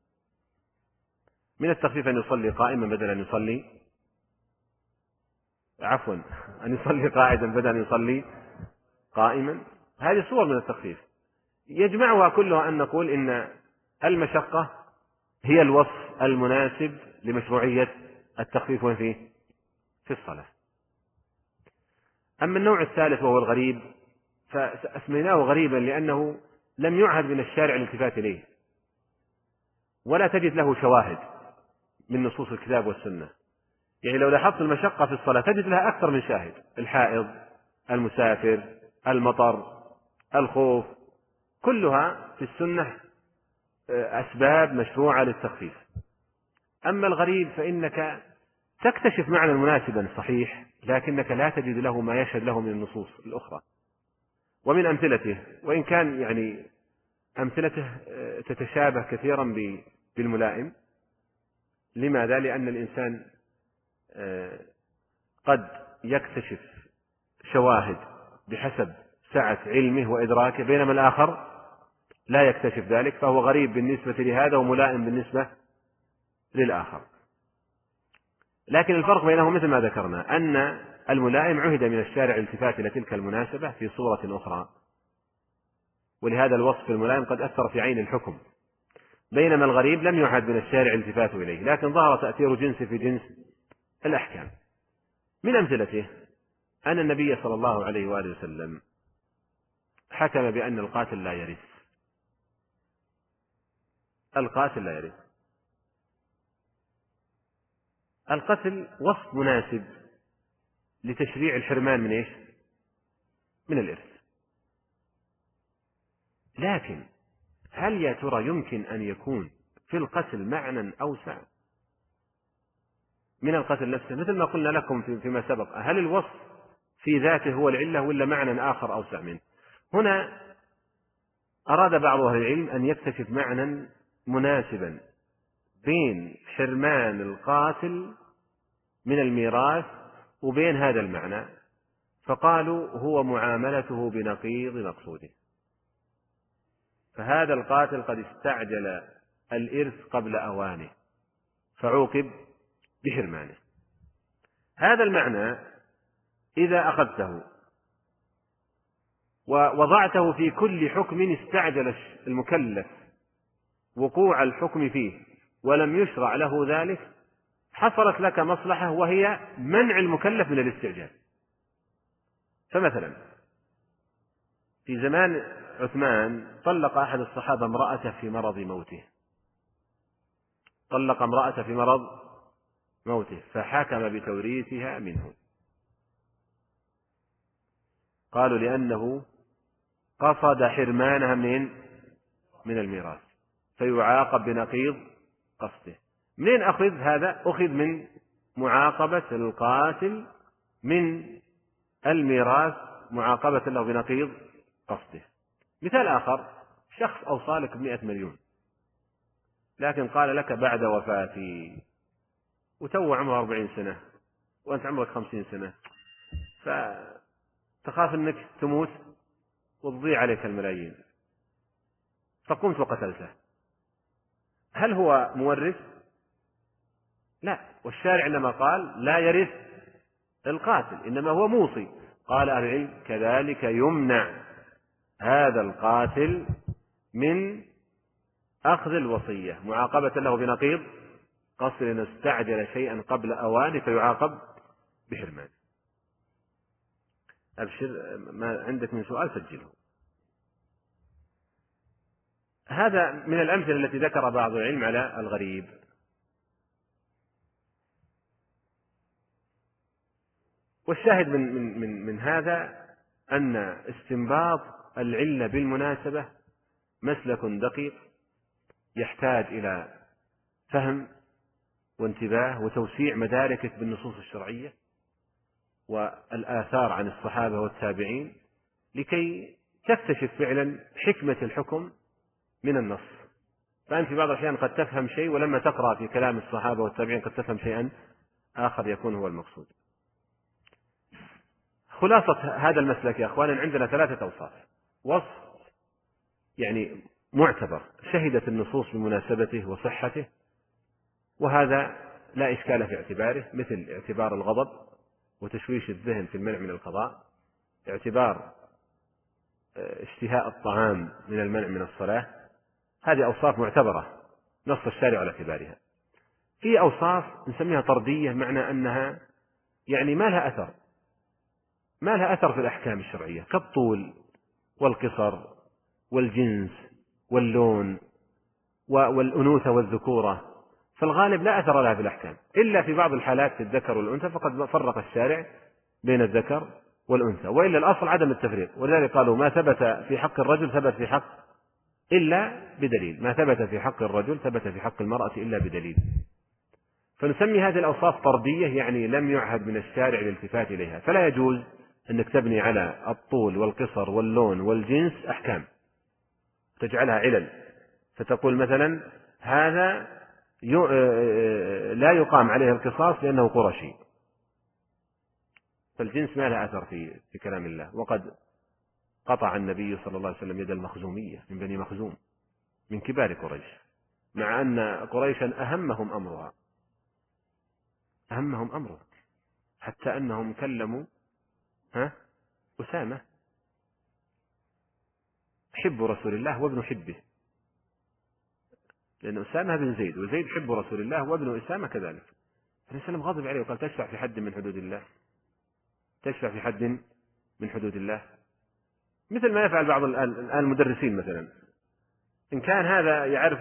من التخفيف أن يصلي قائما بدل أن يصلي عفوا أن يصلي قاعدا بدل أن يصلي قائما. هذه صور من التخفيف يجمعها كلها أن نقول إن المشقة هي الوصف المناسب لمشروعية التخفيف وين فيه؟ في الصلاة. أما النوع الثالث وهو الغريب فأسميناه غريبا لأنه لم يعهد من الشارع الالتفات إليه، ولا تجد له شواهد من نصوص الكتاب والسنة. يعني لو لاحظت المشقة في الصلاة تجد لها أكثر من شاهد: الحائض، المسافر، المطر، الخوف، كلها في السنة أسباب مشروعة للتخفيف. أما الغريب فإنك تكتشف معنى مناسبا صحيح، لكنك لا تجد له ما يشهد له من النصوص الأخرى. ومن أمثلته، وإن كان يعني أمثلته تتشابه كثيرا بالملائم، لماذا؟ لأن الإنسان قد يكتشف شواهد بحسب سعة علمه وإدراكه، بينما الآخر لا يكتشف ذلك، فهو غريب بالنسبة لهذا وملائم بالنسبة للآخر. لكن الفرق بينهم مثل ما ذكرنا أن الملائم عهد من الشارع الالتفات إلى تلك المناسبة في صورة أخرى، ولهذا الوصف الملائم قد أثر في عين الحكم، بينما الغريب لم يعهد من الشارع الالتفات إليه، لكن ظهر تأثير جنس في جنس الأحكام. من أمثلته أن النبي صلى الله عليه وآله وسلم حكم بأن القاتل لا يرث. القاتل لا يرث. القتل وصف مناسب لتشريع الحرمان من إيش؟ من الإرث. لكن هل يا ترى يمكن أن يكون في القتل معنى أوسع من القتل نفسه؟ مثل ما قلنا لكم فيما سبق، هل الوصف في ذاته هو العلة ولا معنى آخر أوسع منه؟ هنا أراد بعض أهل العلم أن يكتشف معنى مناسبا بين حرمان القاتل من الميراث وبين هذا المعنى، فقالوا هو معاملته بنقيض مقصوده. فهذا القاتل قد استعجل الإرث قبل أوانه فعوقب بحرمانه. هذا المعنى إذا أخذته ووضعته في كل حكم استعجل المكلف وقوع الحكم فيه ولم يشرع له ذلك، حصلت لك مصلحة وهي منع المكلف من الاستعجال. فمثلا في زمان عثمان طلق أحد الصحابة امرأته في مرض موته، طلق امرأته في مرض موته فحكم بتوريثها منه، قالوا لأنه قصد حرمانها من من الميراث فيعاقب بنقيض قصده. منين أخذ هذا؟ أخذ من معاقبة القاتل من الميراث معاقبة له بنقيض قصده. مثال آخر، شخص أوصى لك بمئة مليون لكن قال لك بعد وفاتي، وتو عمره أربعين سنة وأنت عمرك خمسين سنة، فتخاف أنك تموت وتضيع عليك الملايين، فقمت وقتلته، هل هو مورث؟ لا، والشارع إنما قال لا يرث القاتل، إنما هو موصي. قال أهل العلم كذلك يمنع هذا القاتل من أخذ الوصية معاقبة له بنقيض قصد أن استعجل شيئا قبل أوانه فيعاقب بحرمان. أبشر، ما عندك من سؤال سجله. هذا من الأمثلة التي ذكر بعض العلم على الغريب. والشاهد من, من, من, من هذا أن استنباط العلة بالمناسبة مسلك دقيق يحتاج إلى فهم وانتباه وتوسيع مداركك بالنصوص الشرعية والآثار عن الصحابة والتابعين لكي تكتشف فعلا حكمة الحكم من النص. فأنت في بعض الأحيان قد تفهم شيء ولما تقرأ في كلام الصحابة والتابعين قد تفهم شيئا آخر يكون هو المقصود. خلاصة هذا المسلك يا أخوان عندنا ثلاثة أوصاف. وصف يعني معتبر شهدت النصوص بمناسبته وصحته، وهذا لا إشكال في اعتباره، مثل اعتبار الغضب وتشويش الذهن في المنع من القضاء، اعتبار اشتهاء الطعام من المنع من الصلاة. هذه أوصاف معتبرة نص الشارع على اعتبارها. في أوصاف نسميها طردية، معنى أنها يعني ما لها أثر ما لها أثر في الأحكام الشرعية، كالطول والقصر والجنس واللون والأنوثة والذكورة، فالغالب لا أثر لها في الأحكام إلا في بعض الحالات في الذكر والأنثى، فقد فرق الشارع بين الذكر والأنثى، وإلا الأصل عدم التفريق. ولذلك قالوا ما ثبت في حق الرجل ثبت في حق إلا بدليل، ما ثبت في حق الرجل ثبت في حق المرأة إلا بدليل. فنسمي هذه الأوصاف طردية، يعني لم يعهد من الشارع الالتفات إليها، فلا يجوز أنك تبني على الطول والقصر واللون والجنس أحكام تجعلها علل، فتقول مثلا هذا لا يقام عليه القصاص لأنه قرشي، فالجنس ما له أثر في في كلام الله. وقد قطع النبي صلى الله عليه وسلم يد المخزومية من بني مخزوم من كبار قريش، مع أن قريشا أهمهم أمرها أهمهم أمره حتى أنهم كلموا ها أسامة حب رسول الله وابن حبه، لأن أسامة بن زيد وزيد حب رسول الله وابن أسامة كذلك. النبي صلى الله عليه وسلم غضب عليه وقال تشفع في حد من حدود الله، تشفع في حد من حدود الله، مثل ما يفعل بعض الآن المدرسين مثلا، إن كان هذا يعرف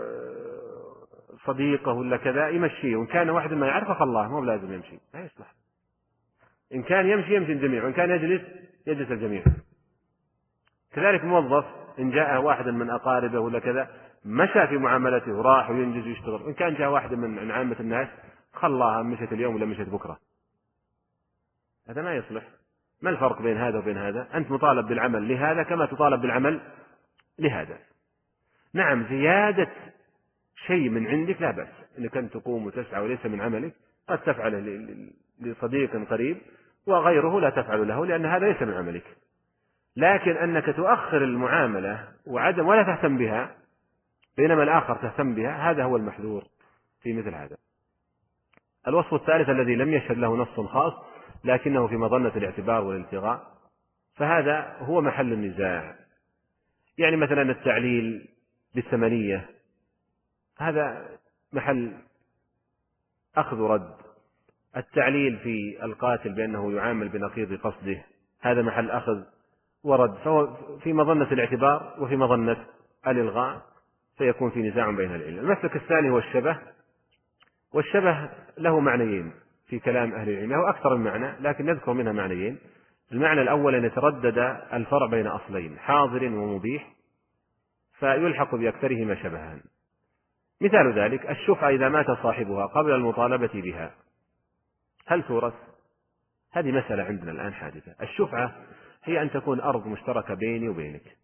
صديقه ولا كذا يمشيه، وإن كان واحد ما يعرفه خلاه، مو لازم يمشي، لا يصلح. إن كان يمشي يمشي الجميع، وإن كان يجلس يجلس الجميع. كذلك موظف إن جاء واحد من أقاربه ولا كذا مشى في معاملته راح وينجز ويشتغل، وإن كان جاء واحد من عامة الناس خلاها مشت اليوم ولا مشت بكرة، هذا ما يصلح. ما الفرق بين هذا وبين هذا؟ أنت مطالب بالعمل لهذا كما تطالب بالعمل لهذا. نعم زيادة شيء من عندك لا بأس، إنك أن تقوم وتسعى وليس من عملك قد تفعله لصديق قريب وغيره لا تفعل له لأن هذا ليس من عملك، لكن أنك تؤخر المعاملة وعدم ولا تهتم بها بينما الآخر تهتم بها، هذا هو المحذور في مثل هذا. الوصف الثالث الذي لم يشهد له نص خاص لكنه في مظنة الاعتبار والالتغاء، فهذا هو محل النزاع. يعني مثلا التعليل بالثمنية هذا محل أخذ رد. التعليل في القاتل بأنه يعامل بنقيض قصده هذا محل أخذ ورد، فهو في مظنة الاعتبار وفي مظنة الإلغاء، فيكون في نزاع بين العلم. المسلك الثاني هو الشبه، والشبه له معنيين في كلام أهل العلم، له أكثر من معنى لكن نذكر منها معنيين. المعنى الأول أن يتردد الفرع بين أصلين حاضر ومبيح فيلحق بأكثرهما شبها. مثال ذلك الشفعة إذا مات صاحبها قبل المطالبة بها هل تورث؟ هذه مسألة عندنا الآن حادثة. الشفعة هي أن تكون أرض مشتركة بيني وبينك،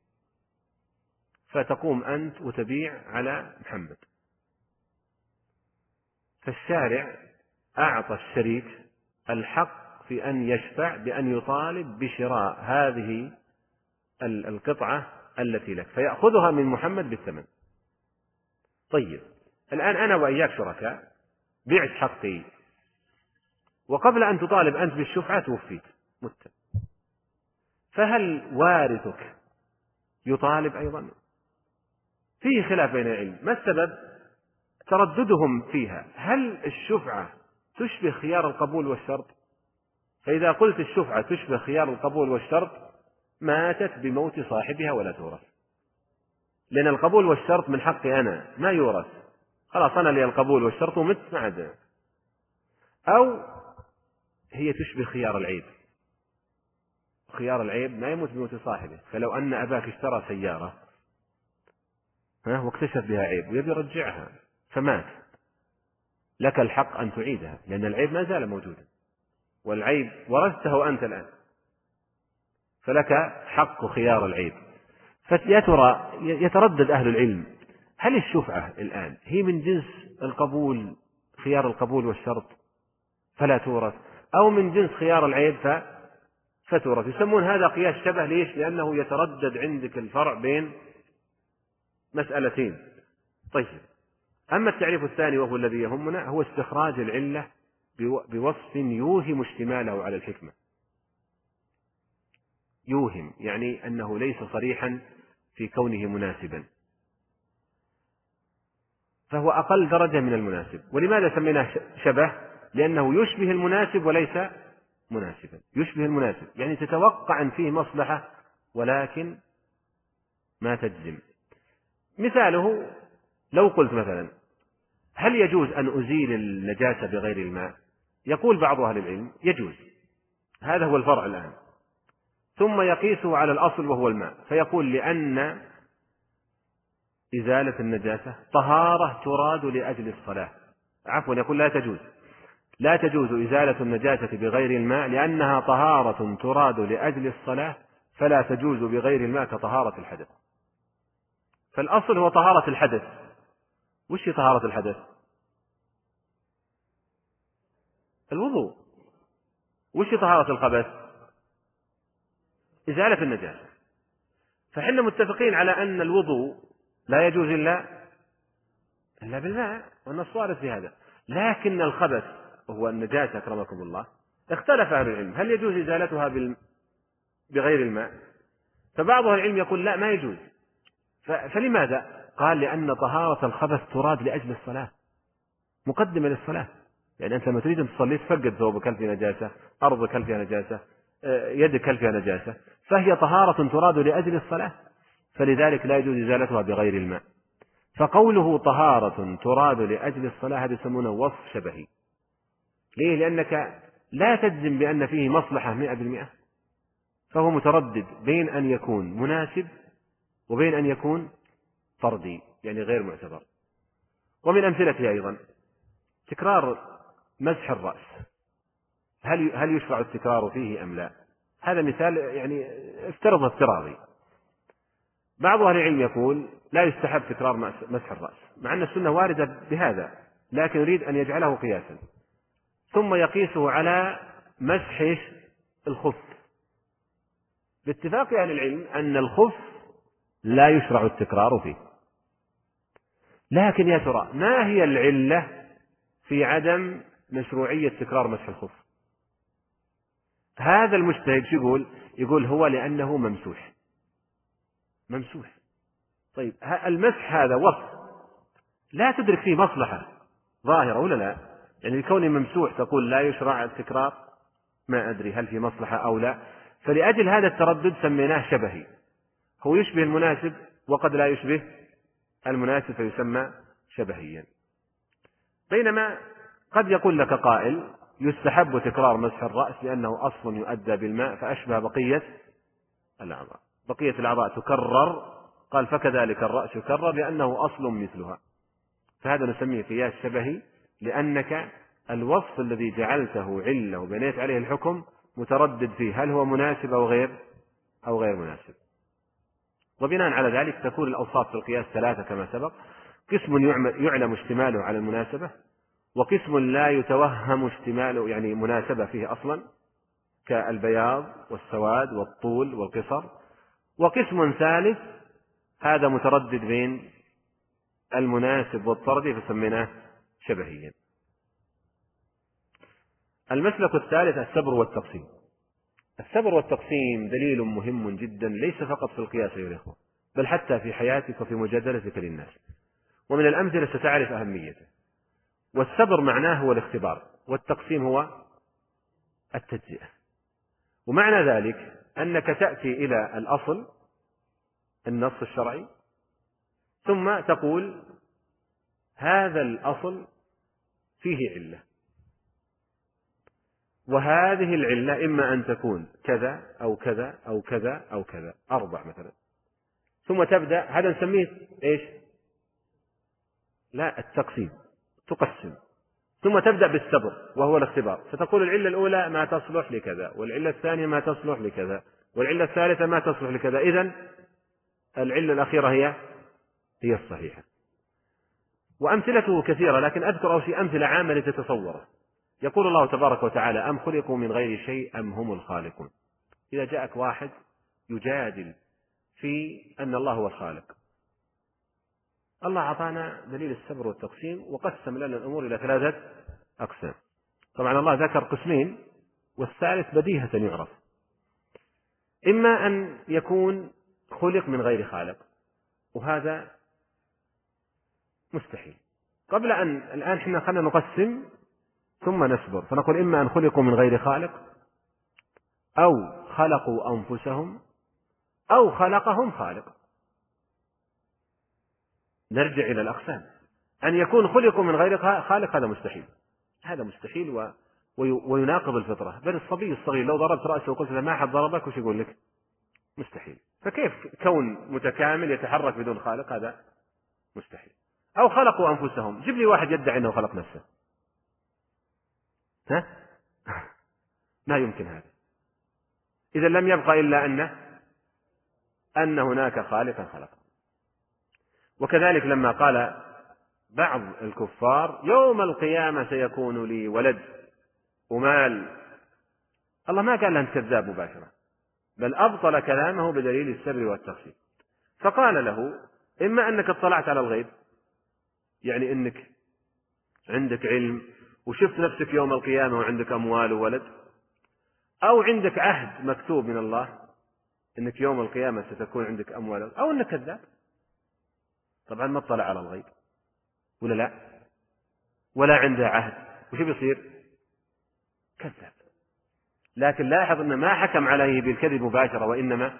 فتقوم أنت وتبيع على محمد، فالشارع أعطى الشريك الحق في أن يشفع بأن يطالب بشراء هذه القطعة التي لك فيأخذها من محمد بالثمن. طيب الآن أنا وإياك شركاء، بعت حقي، وقبل أن تطالب أنت بالشفعة توفيت مت، فهل وارثك يطالب أيضا؟ فيه خلاف بين العلم. ما السبب؟ ترددهم فيها. هل الشفعة تشبه خيار القبول والشرط؟ فإذا قلت الشفعة تشبه خيار القبول والشرط ماتت بموت صاحبها ولا تورث، لأن القبول والشرط من حقي أنا ما يورث، خلاص أنا لي القبول والشرط ومت ما عاد. أو هي تشبه خيار العيب، خيار العيب ما يموت بموت صاحبه، فلو أن أباك اشترى سيارة واكتشف بها عيب ويبي يرجعها فمات، لك الحق أن تعيدها لأن العيب ما زال موجودا، والعيب ورثته أنت الآن، فلك حق خيار العيب. فيا ترى يتردد أهل العلم هل الشفعة الآن هي من جنس القبول خيار القبول والشرط فلا تورث، أو من جنس خيار العيب فتورث؟ يسمون هذا قياس شبه. ليش؟ لأنه يتردد عندك الفرع بين مسألتين. طيب أما التعريف الثاني وهو الذي يهمنا هو استخراج العلة بوصف يوهم اشتماله على الحكمة. يوهم يعني أنه ليس صريحا في كونه مناسبا، فهو أقل درجة من المناسب. ولماذا سميناه شبه؟ لأنه يشبه المناسب وليس مناسبا. يشبه المناسب يعني تتوقع أن فيه مصلحة ولكن ما تجزم. مثاله لو قلت مثلا هل يجوز أن أزيل النجاسة بغير الماء؟ يقول بعض أهل العلم يجوز، هذا هو الفرع الآن، ثم يقيسه على الأصل وهو الماء فيقول لأن إزالة النجاسة طهارة تراد لأجل الصلاة، عفوا يقول لا تجوز لا تجوز إزالة النجاسة بغير الماء لأنها طهارة تراد لأجل الصلاة فلا تجوز بغير الماء كطهارة الحدث. فالأصل هو طهارة الحدث. وش هي طهارة الحدث؟ الوضوء. وش هي طهارة الخبث؟ إزالة النجاسة. فحنا متفقين على أن الوضوء لا يجوز إلا إلا بالماء، والنص وارد في هذا. لكن الخبث وهو النجاسة أكرمكم الله اختلف أهل العلم هل يجوز إزالتها بغير الماء؟ فبعض أهل العلم يقول لا ما يجوز. فلماذا؟ قال لأن طهارة الخبث تراد لأجل الصلاة، مقدمة للصلاة. يعني أنت لما تريد أن تصلي تفقد ثوبك هل فيها نجاسة، أرضك هل فيها نجاسة، يدك هل فيها نجاسة، فهي طهارة تراد لأجل الصلاة، فلذلك لا يجوز إزالتها بغير الماء. فقوله طهارة تراد لأجل الصلاة هذا يسمونه وصف شبهي. ليه؟ لأنك لا تجزم بأن فيه مصلحة مئة بالمئة، فهو متردد بين أن يكون مناسب وبين أن يكون فردي يعني غير معتبر. ومن أمثلته أيضا تكرار مسح الرأس، هل هل يشرع التكرار فيه أم لا؟ هذا مثال يعني افترض افتراضي. بعض أهل العلم يقول لا يستحب تكرار مسح الرأس مع أن السنة واردة بهذا، لكن يريد أن يجعله قياسا، ثم يقيسه على مسح الخف. باتفاق أهل العلم أن الخف لا يشرع التكرار فيه. لكن يا ترى ما هي العلة في عدم مشروعية تكرار مسح الخف؟ هذا المجتهد شو يقول؟ يقول هو لأنه ممسوح. ممسوح. طيب المسح هذا وصف لا تدرك فيه مصلحة ظاهرة ولا لا؟ يعني الكون ممسوح تقول لا يشرع التكرار، ما أدري هل في مصلحة أو لا، فلأجل هذا التردد سميناه شبهي، هو يشبه المناسب وقد لا يشبه المناسب فيسمى شبهيا. بينما قد يقول لك قائل يستحب تكرار مسح الرأس لأنه أصل يؤدى بالماء فأشبه بقية الأعضاء، بقية الأعضاء تكرر، قال فكذلك الرأس يكرر لأنه أصل مثلها، فهذا نسميه قياس شبهي، لأنك الوصف الذي جعلته علة وبنيت عليه الحكم متردد فيه هل هو مناسب أو غير أو غير مناسب. وبناء على ذلك تكون الأوصاف في القياس ثلاثة كما سبق: قسم يعلم اشتماله على المناسبة، وقسم لا يتوهم اشتماله يعني مناسبة فيه أصلا كالبياض والسواد والطول والقصر، وقسم ثالث هذا متردد بين المناسب والطردي فسميناه شبهيا. المسلك الثالث السبر والتقسيم. السبر والتقسيم دليل مهم جدا ليس فقط في القياس أيها الأخوة، بل حتى في حياتك وفي مجادلتك للناس، ومن الأمثلة ستعرف أهميته. والسبر معناه هو الاختبار، والتقسيم هو التجزئة. ومعنى ذلك أنك تأتي إلى الأصل النص الشرعي ثم تقول هذا الأصل فيه علة، وهذه العلة إما أن تكون كذا أو كذا أو كذا أو كذا، أربع مثلا، ثم تبدأ هذا نسميه إيش؟ لا، التقسيم، تقسم، ثم تبدأ بالسبر وهو الاختبار، فتقول العلة الأولى ما تصلح لكذا، والعلة الثانية ما تصلح لكذا، والعلة الثالثة ما تصلح لكذا، إذن العلة الأخيرة هي هي الصحيحة. وأمثلته كثيرة، لكن أذكر أول شيء أمثلة عامة لتتصوره. يقول الله تبارك وتعالى أم خلقوا من غير شيء أم هم الخالقون. إذا جاءك واحد يجادل في أن الله هو الخالق، الله أعطانا دليل السبر والتقسيم وقسم لنا الأمور إلى ثلاثة أقسام. طبعا الله ذكر قسمين والثالث بديهة يعرف: إما أن يكون خلق من غير خالق، وهذا مستحيل. قبل أن الآن احنا خلينا نقسم ثم نصبر، فنقول إما أن خلقوا من غير خالق، أو خلقوا أنفسهم، أو خلقهم خالق. نرجع إلى الأقسام. أن يكون خلقوا من غير خالق هذا مستحيل، هذا مستحيل و... ويناقض الفطرة. بل الصبي الصغير لو ضربت رأسه وقلت له ما حد ضربك وش يقول لك؟ مستحيل. فكيف كون متكامل يتحرك بدون خالق؟ هذا مستحيل. أو خلقوا أنفسهم، جيب لي واحد يدعي أنه خلق نفسه، ها؟ لا يمكن هذا. إذا لم يبقى إلا أن أن هناك خالقا خلق. وكذلك لما قال بعض الكفار يوم القيامة سيكون لي ولد ومال، الله ما قال له أنت كذاب مباشرة، بل أبطل كلامه بدليل السبر والتقسيم، فقال له إما أنك اطلعت على الغيب، يعني أنك عندك علم وشفت نفسك يوم القيامة وعندك أموال وولد، أو عندك عهد مكتوب من الله أنك يوم القيامة ستكون عندك أموال، أو أنك كذاب. طبعا ما اطلع على الغيب ولا لا، ولا عنده عهد، وش بيصير؟ كذاب. لكن لاحظ أنه ما حكم عليه بالكذب مباشرة، وإنما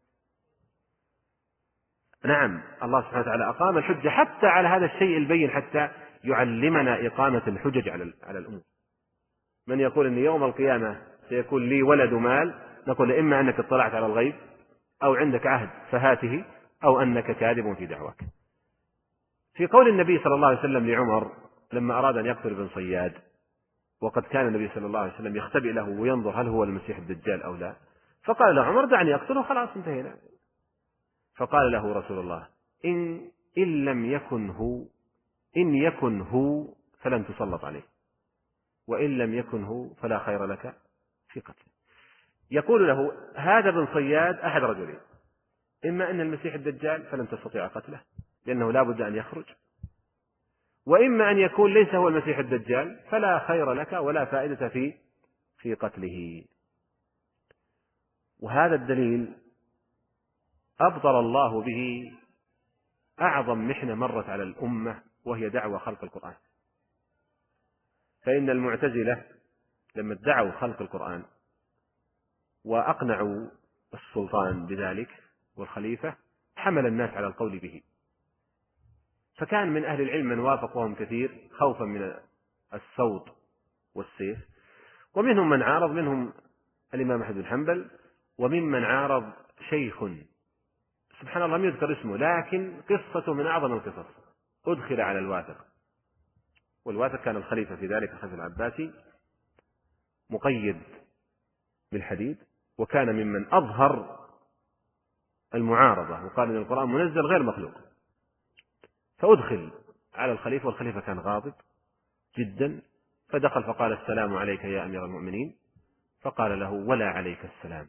نعم الله سبحانه وتعالى أقام الحجة حتى على هذا الشيء البين، حتى يعلمنا إقامة الحجج على على الأمور. من يقول أن يوم القيامة سيكون لي ولد مال، نقول إما أنك اطلعت على الغيب، أو عندك عهد فهاته، أو أنك كاذب في دعواك. في قول النبي صلى الله عليه وسلم لعمر لما أراد أن يقتل ابن صياد، وقد كان النبي صلى الله عليه وسلم يختبئ له وينظر هل هو المسيح الدجال أو لا، فقال له عمر دعني أقتله خلاص انتهينا. فقال له رسول الله إن, إن لم يكن هو إن يكن هو فلن تسلط عليه، وإن لم يكن هو فلا خير لك في قتله. يقول له هذا ابن صياد أحد رجلين: إما أن المسيح الدجال فلن تستطيع قتله لأنه لا بد أن يخرج، وإما أن يكون ليس هو المسيح الدجال فلا خير لك ولا فائدة في في قتله. وهذا الدليل أبطل الله به أعظم محنة مرت على الأمة، وهي دعوى خلق القرآن. فإن المعتزلة لما ادعوا خلق القرآن وأقنعوا السلطان بذلك والخليفة حمل الناس على القول به، فكان من أهل العلم من وافقهم كثير خوفا من الصوت والسيف، ومنهم من عارض، منهم الإمام أحمد بن حنبل، وممن عارض شيخ سبحان الله لم يذكر اسمه لكن قصته من أعظم القصص، أدخل على الواثق، والواثق كان الخليفة في ذلك الخليفة العباسي مقيد بالحديد، وكان ممن أظهر المعارضة وقال إن القرآن منزل غير مخلوق، فأدخل على الخليفة والخليفة كان غاضب جدا، فدخل فقال السلام عليك يا أمير المؤمنين، فقال له ولا عليك السلام.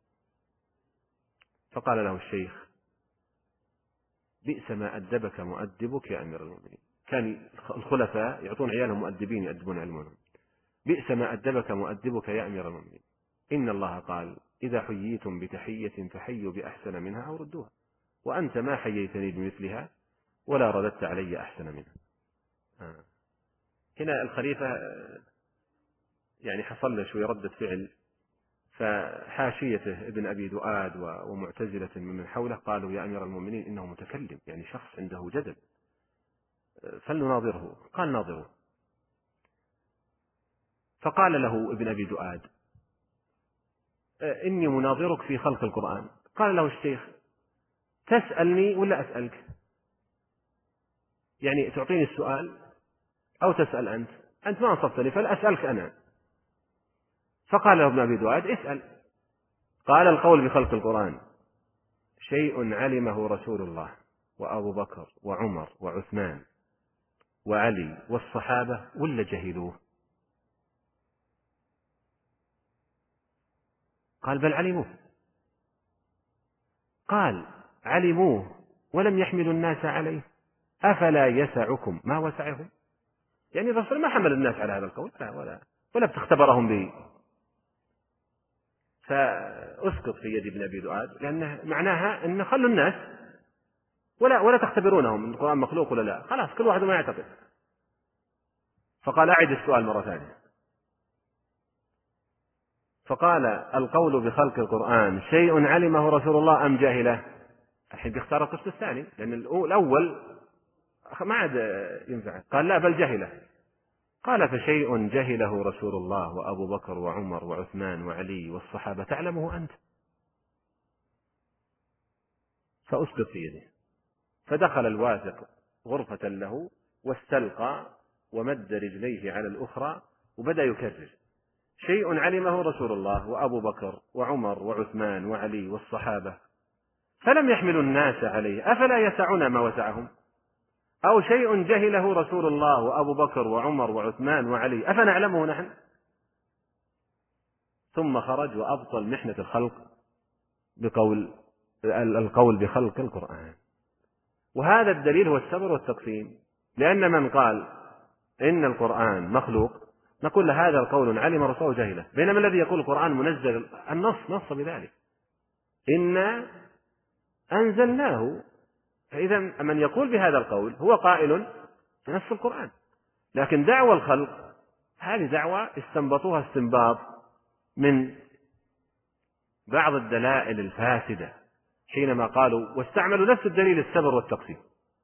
فقال له الشيخ بئس ما أدبك مؤدبك يا أمير المؤمنين، كان الخلفاء يعطون عيالهم مؤدبين يؤدبون علمهم، بئس ما أدبك مؤدبك يا أمير المؤمنين، إن الله قال إذا حييتم بتحية فحيوا بأحسن منها أو ردوها، وأنت ما حييتني بمثلها ولا رددت علي أحسن منها. آه. هنا الخليفة يعني حصل له شوي ردة فعل، فحاشيته ابن أبي دؤاد ومعتزلة ممن حوله قالوا يا أمير المؤمنين إنه متكلم، يعني شخص عنده جدل، فلنناظره. قال ناظره. فقال له ابن أبي دؤاد إني مناظرك في خلق القرآن. قال له الشيخ تسألني ولا أسألك؟ يعني تعطيني السؤال أو تسأل أنت؟ أنت ما أنصفتني فلأسألك أنا. فقال له ابن أبي دؤاد اسأل. قال القول بخلق القرآن شيء علمه رسول الله وأبو بكر وعمر وعثمان وعلي والصحابة ولا جهلوه؟ قال بل علموه. قال علموه ولم يحملوا الناس عليه أفلا يسعكم ما وسعهم؟ يعني الرسول ما حمل الناس على هذا القول ولا ولا, ولا بتختبرهم به، فأسقط في يد ابن أبي دؤاد، لأنه معناها أن خلوا الناس ولا ولا تختبرونهم القرآن مخلوق ولا لا، خلاص كل واحد ما يعتقد. فقال أعد السؤال مرة ثانية. فقال القول بخلق القرآن شيء علمه رسول الله أم جاهله؟ الحين بيختار القسم الثاني لأن الأول ما عاد ينفع. قال لا بل جهله. قال فشيء جهله رسول الله وأبو بكر وعمر وعثمان وعلي والصحابة تعلمه أنت؟ فأسقط في يده. فدخل الواثق غرفة له واستلقى ومد رجليه على الأخرى وبدأ يكرر شيء علمه رسول الله وأبو بكر وعمر وعثمان وعلي والصحابة فلم يحملوا الناس عليه أفلا يسعنا ما وسعهم؟ أو شيء جهله رسول الله وأبو بكر وعمر وعثمان وعلي أفنعلمه نحن؟ ثم خرج وأبطل محنة الخلق بقول القول بخلق القرآن. وهذا الدليل هو السبر والتقسيم، لأن من قال إن القرآن مخلوق نقول له هذا القول علم رسوله جهله، بينما الذي يقول القرآن منزل النص نص بذلك إنا أنزلناه. فإذا من يقول بهذا القول هو قائل بنص القرآن، لكن دعوى الخلق هذه دعوى استنبطوها استنباط من بعض الدلائل الفاسدة حينما قالوا واستعملوا نفس الدليل السبر والتقسيم،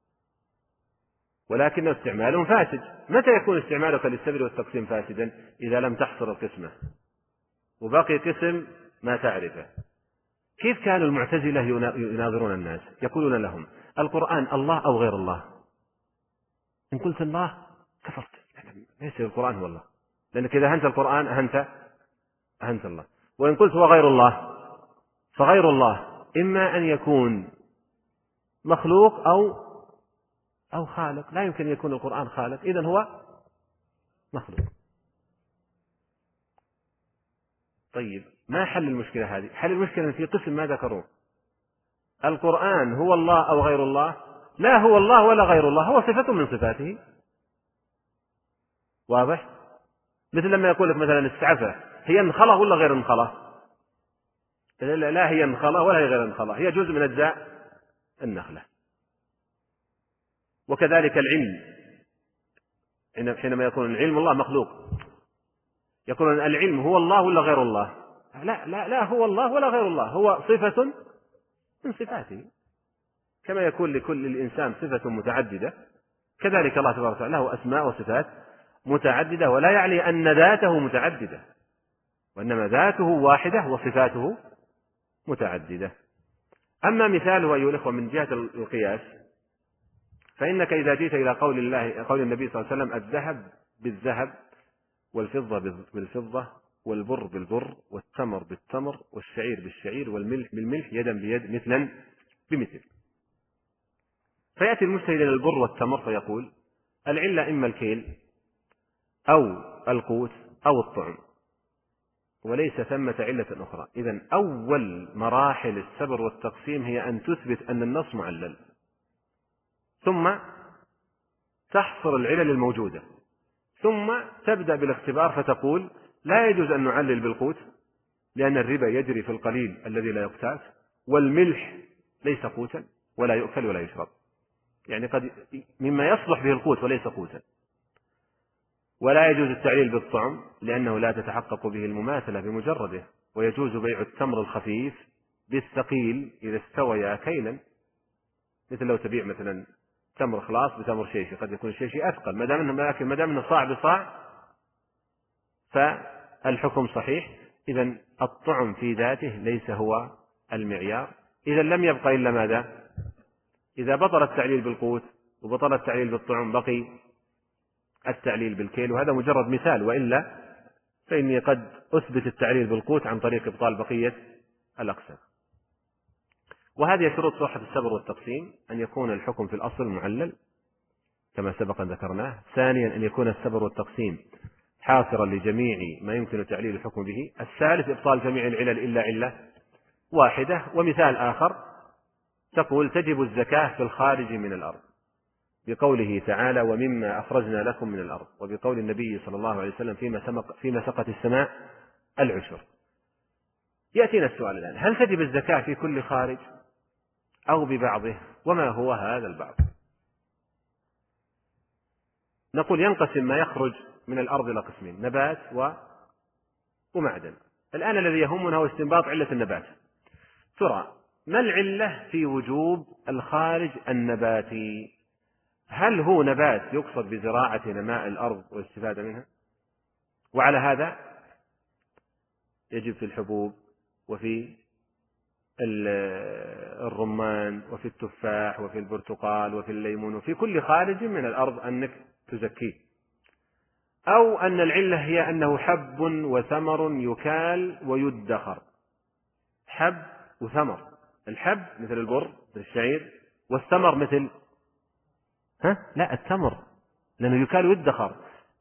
ولكن استعمالهم فاسد. متى يكون استعمالك للسبر والتقسيم فاسدا؟ إذا لم تحصر القسمة وبقي قسم ما تعرفه. كيف كانوا المعتزلة يناظرون الناس؟ يقولون لهم القرآن الله أو غير الله؟ إن قلت الله كفرت، ليس القرآن هو الله، لأنك إذا أهنت القرآن أهنت أهنت الله. وإن قلت هو غير الله فغير الله إما أن يكون مخلوق أو أو خالق، لا يمكن أن يكون القرآن خالق، إذن هو مخلوق. طيب ما حل المشكلة هذه؟ حل المشكلة في قسم ما ذكروه، القرآن هو الله أو غير الله؟ لا هو الله ولا غير الله، هو صفة من صفاته. واضح؟ مثل لما يقول لك مثلا السعفة هي انخلة ولا غير انخلة؟ لا هي انخلة ولا هي غير انخلة، هي جزء من أجزاء النخلة. وكذلك العلم حينما يكون علم الله مخلوق يقولون العلم هو الله ولا غير الله؟ لا لا لا هو الله ولا غير الله، هو صفة من صفاته، كما يكون لكل الإنسان صفة متعددة كذلك الله تبارك وتعالى له أسماء وصفات متعددة، ولا يعني أن ذاته متعددة، وإنما ذاته واحدة وصفاته متعددة. أما مثاله أيها الأخوة من جهة القياس، فإنك إذا جئت إلى قول الله قول النبي صلى الله عليه وسلم الذهب بالذهب والفضة بالفضة والبر بالبر والتمر بالتمر والشعير بالشعير والملح بالملح يدا بيد مثلا بمثل، فيأتي المجتهد إلى البر والتمر فيقول العلة إما الكيل أو القوت أو الطعم، وليس ثمة علة أخرى. إذن أول مراحل السبر والتقسيم هي أن تثبت أن النص معلل، ثم تحصر العلل الموجودة، ثم تبدأ بالاختبار فتقول لا يجوز أن نعلل بالقوت لأن الربا يجري في القليل الذي لا يقتات، والملح ليس قوتا ولا يؤكل ولا يشرب، يعني قد مما يصلح به القوت وليس قوتا. ولا يجوز التعليل بالطعم لأنه لا تتحقق به المماثلة بمجرده، ويجوز بيع التمر الخفيف بالثقيل إذا استويا كيلا، مثل لو تبيع مثلا تمر خلاص بتمر شيشي، قد يكون الشيشي أثقل، ما دام لكن ما دام صاع بصاع فالحكم صحيح. إذن الطعم في ذاته ليس هو المعيار. إذا لم يبقى إلا ماذا؟ إذا بطل التعليل بالقوت وبطل التعليل بالطعم بقي التعليل بالكيل، وهذا مجرد مثال، وإلا فإني قد أثبت التعليل بالقوت عن طريق إبطال بقية الأقسام. وهذه شروط صحة السبر والتقسيم: أن يكون الحكم في الأصل معلل كما سبق ذكرناه، ثانيا أن يكون السبر والتقسيم حاصرا لجميع ما يمكن تعليل الحكم به، الثالث إبطال جميع العلل إلا علة واحدة. ومثال آخر تقول تجب الزكاة في الخارج من الأرض بقوله تعالى ومما أخرجنا لكم من الأرض، وبقول النبي صلى الله عليه وسلم فيما, سمق فيما سقت السماء العشر. يأتينا السؤال الآن: هل تجب الزكاة في كل خارج أو ببعضه؟ وما هو هذا البعض؟ نقول ينقسم ما يخرج من الأرض إلى قسمين: نبات ومعدن. الآن الذي يهمنا هو استنباط علة النبات. ترى ما العلة في وجوب الخارج النباتي؟ هل هو نبات يقصد بزراعة نماء الأرض والاستفادة منها؟ وعلى هذا يجب في الحبوب وفي الرمان وفي التفاح وفي البرتقال وفي الليمون وفي كل خارج من الأرض أنك تزكيه. أو أن العلة هي أنه حب وثمر يكال ويدخر. حب وثمر، الحب مثل البر مثل الشعير، والثمر مثل ها لا التمر لأنه يكال ويدخر.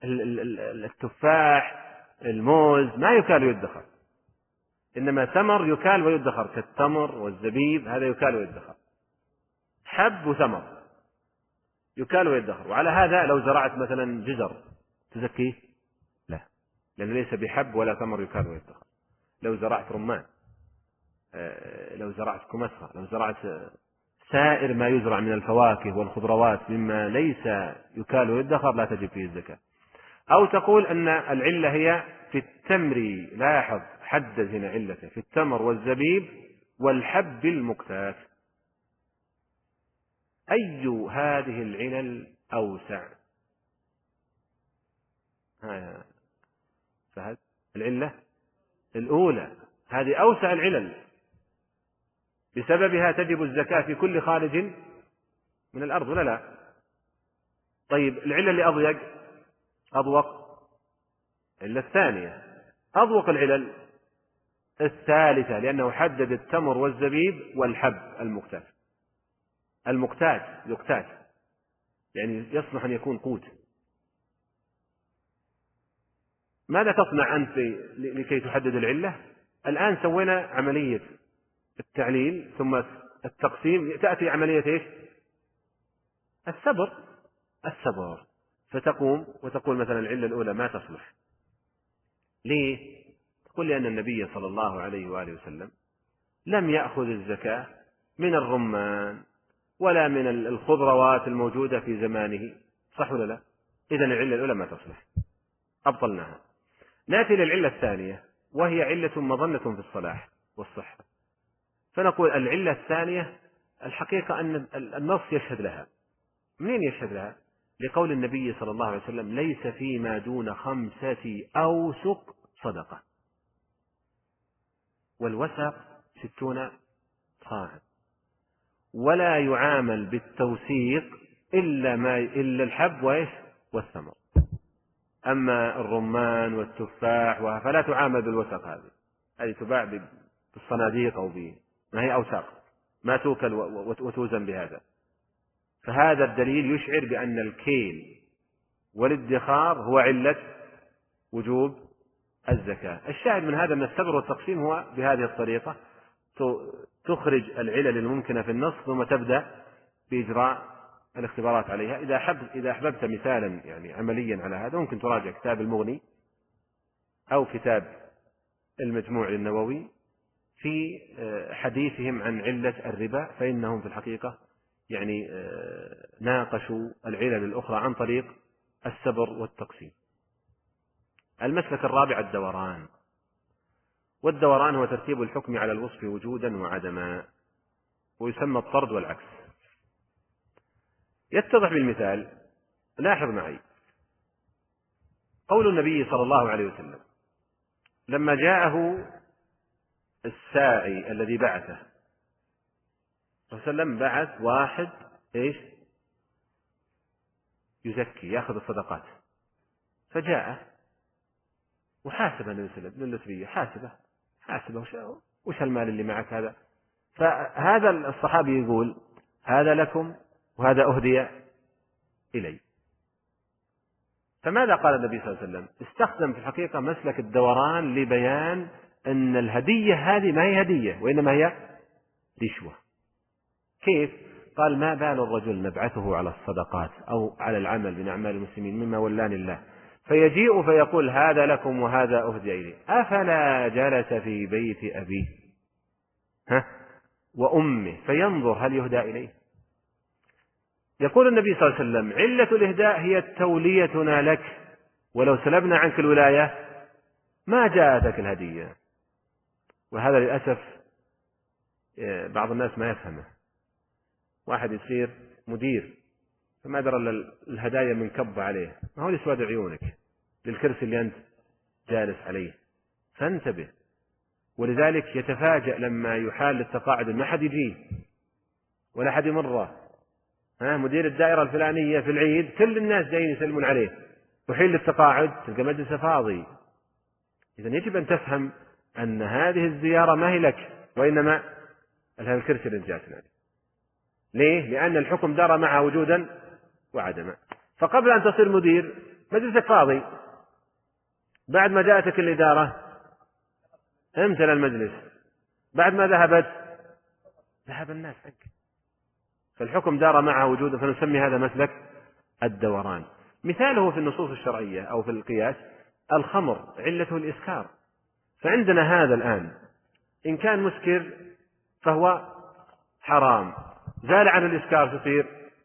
التفاح الموز ما يكال ويدخر، إنما ثمر يكال ويدخر كالتمر والزبيب، هذا يكال ويدخر. حب وثمر يكال ويدخر. وعلى هذا لو زرعت مثلا جزر تزكيه؟ لا، لأنه ليس بحب ولا ثمر يكال ويدخر. لو زرعت رمان، لو زرعت كمثرى، لو زرعت سائر ما يزرع من الفواكه والخضروات مما ليس يكال ويدخر لا تجب فيه الزكاة. أو تقول أن العلة هي في التمر، لاحظ حدد هنا علته، في التمر والزبيب والحب المكتاف. أي هذه العلل أوسع؟ ها فهد العلة الأولى، هذه أوسع العلل، بسببها تجب الزكاة في كل خارج من الأرض ولا لا؟ طيب العلة اللي أضيق أضوق، العلة الثانية. أضوق العلل الثالثة، لأنه حدد التمر والزبيب والحب المكتاف. المكتاف يكتاف يعني يصلح أن يكون قوت. ماذا تصنع أنت لكي تحدد العلة؟ الآن سوينا عملية التعليل ثم التقسيم، تأتي عملية إيش؟ السبر. السبر فتقوم وتقول مثلا العلة الأولى ما تصلح. ليه؟ تقول لأن النبي صلى الله عليه وآله وسلم لم يأخذ الزكاة من الرمان ولا من الخضروات الموجودة في زمانه، صح ولا لا؟ إذن العلة الأولى ما تصلح، أبطلناها. نأتي للعلة الثانية وهي علة مظنة في الصلاح والصحة، فنقول العلة الثانية الحقيقة أن النص يشهد لها. منين يشهد لها؟ لقول النبي صلى الله عليه وسلم: ليس فيما دون خمسة أوسق صدقة، والوسق ستون صاعا، ولا يعامل بالتوسيق إلا ما إلا الحب وإيش والثمر. أما الرمان والتفاح فلا تعامل بالوسق، هذه هذه تباع بالصناديق أو ب ما هي أوساق، ما توكل وتوزن بهذا. فهذا الدليل يشعر بأن الكيل والادخار هو علة وجوب الزكاة. الشاهد من هذا أن السبر والتقسيم هو بهذه الطريقة، تخرج العلل الممكنة في النص ثم تبدأ بإجراء الاختبارات عليها. إذا أحب إذا أحببت مثالا يعني عمليا على هذا ممكن تراجع كتاب المغني أو كتاب المجموع للنووي في حديثهم عن علة الربا، فإنهم في الحقيقة يعني ناقشوا العلل الأخرى عن طريق السبر والتقسيم. المسلك الرابع الدوران، والدوران هو ترتيب الحكم على الوصف وجودا وعدما، ويسمى الطرد والعكس. يتضح بالمثال. لاحظ معي قول النبي صلى الله عليه وسلم لما جاءه الساعي الذي بعثه صلى الله عليه وسلم، بعث واحد ايش يزكي ياخذ الصدقات، فجاء وحاسب النبي صلى الله عليه وسلم للنسبية، حاسبه حاسبه وش المال اللي معك هذا؟ فهذا الصحابي يقول: هذا لكم وهذا أهدي إلي. فماذا قال النبي صلى الله عليه وسلم؟ استخدم في الحقيقة مسلك الدوران لبيان أن الهدية هذه ما هي هدية وإنما هي رشوة. كيف؟ قال: ما بال الرجل نبعثه على الصدقات أو على العمل من أعمال المسلمين مما ولاني الله، فيجيء فيقول: هذا لكم وهذا أهدي إلي، أفلا جلس في بيت أبيه ها وأمه فينظر هل يهدى إليه؟ يقول النبي صلى الله عليه وسلم: علة الإهداء هي توليتنا لك، ولو سلبنا عنك الولاية ما جاءتك الهدية. وهذا للأسف بعض الناس ما يفهمه. واحد يصير مدير فما درى الهدايا من كب عليه، ما هو لسواد عيونك للكرسي اللي أنت جالس عليه، فانتبه. ولذلك يتفاجأ لما يحال للتقاعد ما حد يجيه ولا حد يمره. ها مدير الدائرة الفلانية في العيد كل الناس جايين يسلمون عليه، وحين للتقاعد تلقى مجلسه فاضي. إذا يجب أن تفهم أن هذه الزيارة ما هي لك وإنما هذا الكرسي اللي جالسنا. ليه؟ لأن الحكم دار معه وجودا وعدما. فقبل أن تصير مدير مجلسك فاضي، بعد ما جاءتك الإدارة امتلأ المجلس، بعد ما ذهبت ذهب الناس عنك. فالحكم دار معه وجودا، فنسمي هذا مسلك الدوران. مثاله في النصوص الشرعية أو في القياس: الخمر علته الإسكار، فعندنا هذا الآن إن كان مسكر فهو حرام، زال عن الإسكار تصير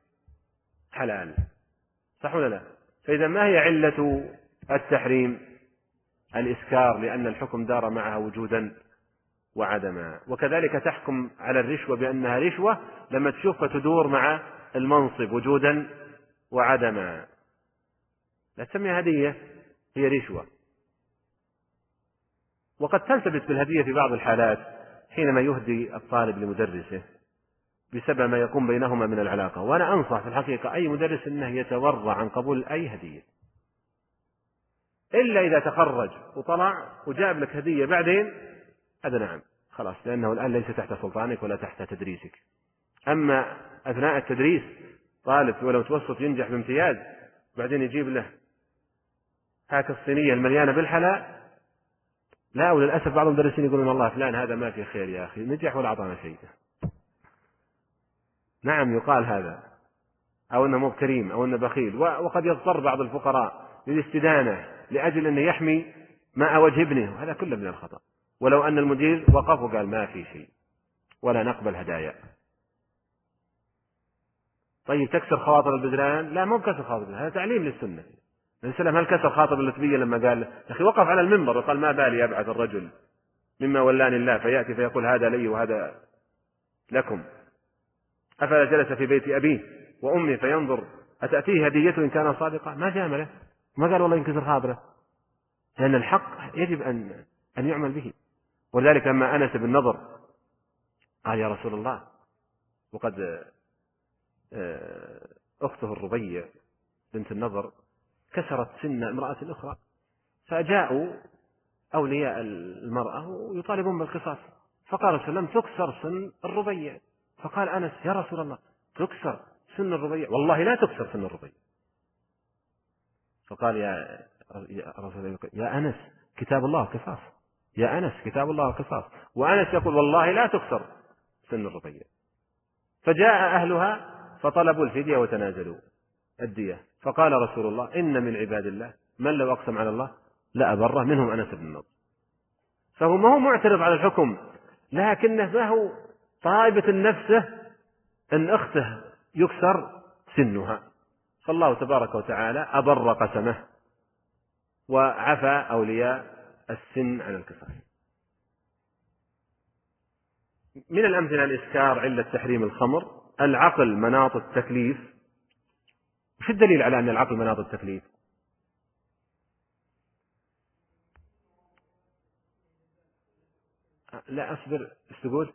حلال، صح ولا لا؟ فإذا ما هي علة التحريم؟ الإسكار، لأن الحكم دار معها وجودا وعدما. وكذلك تحكم على الرشوة بأنها رشوة لما تشوفها تدور مع المنصب وجودا وعدما، لا تسميها هدية، هي رشوة. وقد تلتبس بالهدية في بعض الحالات حينما يهدي الطالب لمدرسه بسبب ما يقوم بينهما من العلاقة. وأنا أنصح في الحقيقة أي مدرس أنه يتورع عن قبول أي هدية، إلا إذا تخرج وطلع وجاب لك هدية بعدين، هذا نعم خلاص، لأنه الآن ليس تحت سلطانك ولا تحت تدريسك. أما أثناء التدريس طالب ولو توسط ينجح بامتياز بعدين يجيب له هاك الصينية المليانة بالحلا، لا. وللأسف بعض المدرسين يقولون: والله فلان هذا ما في خير يا أخي، نجح ولا أعطانا شيء. نعم يقال هذا، أو أنه مو كريم أو أنه بخيل. وقد يضطر بعض الفقراء للاستدانة لأجل أنه يحمي ماء وجه ابنه، هذا كله من الخطأ. ولو أن المدير وقف وقال: ما في شيء ولا نقبل هدايا. طيب تكسر خواطر البذلان؟ لا، مو كسر خواطر البذلان، هذا تعليم للسنة. السلام هل كسر خاطر اللتبية لما قال يا أخي وقف على المنبر وقال ما بالي يبعث الرجل مما ولاني الله فيأتي فيقول هذا لي وهذا لكم، أفلا جلس في بيت أبيه وأمي فينظر أتأتيه هديته إن كان صادقا؟ ما جامله، ما قال والله ينكسر خاطره، لأن الحق يجب أن أن يعمل به. ولذلك لما أنس بن نضر قال يا رسول الله وقد أخته الربيع بنت النضر كسرت سن امرأة أخرى، فجاءوا أولياء المرأة ويطالبون بالقصاص، فقال صلى الله عليه وسلم تكسر سن الربيع، فقال أنس يا رسول الله تكسر سن الربيع؟ والله لا تكسر سن الربيع. فقال يا رسول الله يا أنس كتاب الله قصاص، يا أنس كتاب الله قصاص، وأنس يقول والله لا تكسر سن الربيع. فجاء أهلها فطلبوا الفدية وتنازلوا الدية، فقال رسول الله إن من عباد الله من لو أقسم على الله لا أبره، منهم أنس بن النضر. فهو ما هو معترض على الحكم، لكنه ما هو طائبة نفسه أن أخته يكسر سنها، فالله تبارك وتعالى أبر قسمه وعفى أولياء السن عن القصاص. من الأمثلة الإسكار علة تحريم الخمر العقل مناط التكليف. وش الدليل على أن العقل مناط التكليف؟ لا أصبر، ايش تقول؟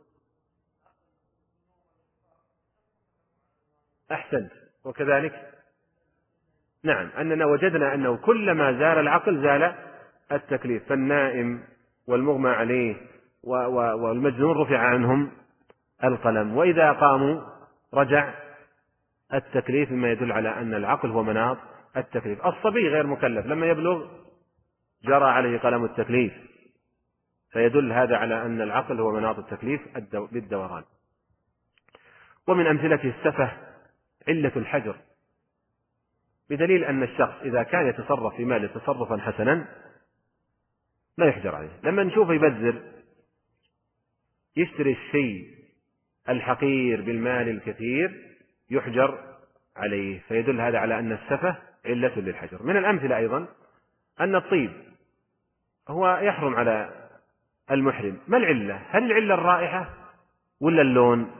أحسنت. وكذلك نعم أننا وجدنا أنه كلما زال العقل زال التكليف، فالنائم والمغمى عليه والمجنون رفع عنهم القلم، وإذا قاموا رجع التكليف، مما يدل على أن العقل هو مناط التكليف. الصبي غير مكلف لما يبلغ جرى عليه قلم التكليف، فيدل هذا على أن العقل هو مناط التكليف بالدوران. ومن أمثلته السفه علة الحجر، بدليل أن الشخص إذا كان يتصرف في ماله تصرفا حسنا لا يحجر عليه، لما نشوفه يبذر يشتري الشيء الحقير بالمال الكثير يحجر عليه، فيدل هذا على أن السفه علة للحجر. من الأمثلة أيضا أن الطيب هو يحرم على المحرم. ما العلة؟ هل العلة الرائحة ولا اللون؟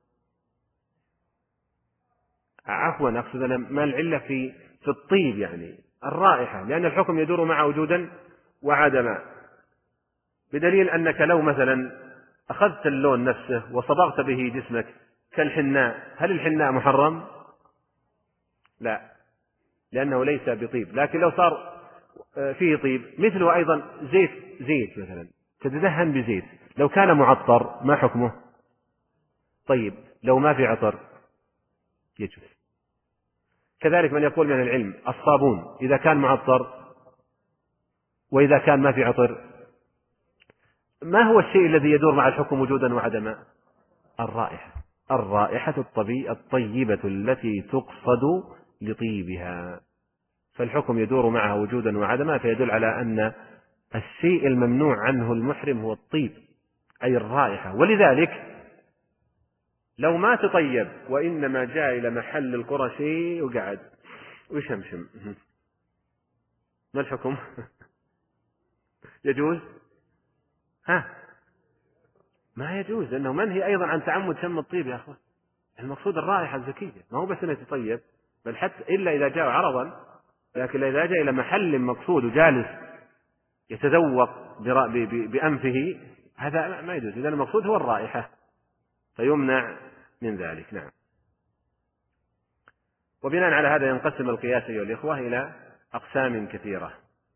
عفوا أقصد أنا ما العلة في في الطيب، يعني الرائحة، لأن الحكم يدور مع وجودا وعدما، بدليل أنك لو مثلا أخذت اللون نفسه وصبغت به جسمك كالحناء، هل الحناء محرم؟ لا، لأنه ليس بطيب. لكن لو صار فيه طيب مثله أيضا زيت زيت مثلا تتدهن بزيت، لو كان معطر ما حكمه؟ طيب لو ما في عطر يجوز. كذلك من يقول من العلم الصابون إذا كان معطر وإذا كان ما في عطر، ما هو الشيء الذي يدور مع الحكم وجودا وعدما؟ الرائحة، الرائحة الطيبة التي تقصد لطيبها، فالحكم يدور معها وجودا وعدما، فيدل على أن الشيء الممنوع عنه المحرم هو الطيب أي الرائحة. ولذلك لو ما تطيب وإنما جاء إلى محل القرشي وقعد ويشمشم، ما الحكم؟ يجوز؟ ها ما يجوز، لأنه منهي أيضا عن تعمد شم الطيب يا أخوان. المقصود الرائحة الزكية، ما هو بس أنه يتطيب، بل حتى إلا إذا جاء عرضا، لكن إذا جاء إلى محل مقصود وجالس يتذوق بأنفه هذا ما يجوز، لأن المقصود هو الرائحة فيمنع من ذلك. نعم. وبناء على هذا ينقسم القياس أيها الإخوة إلى أقسام كثيرة.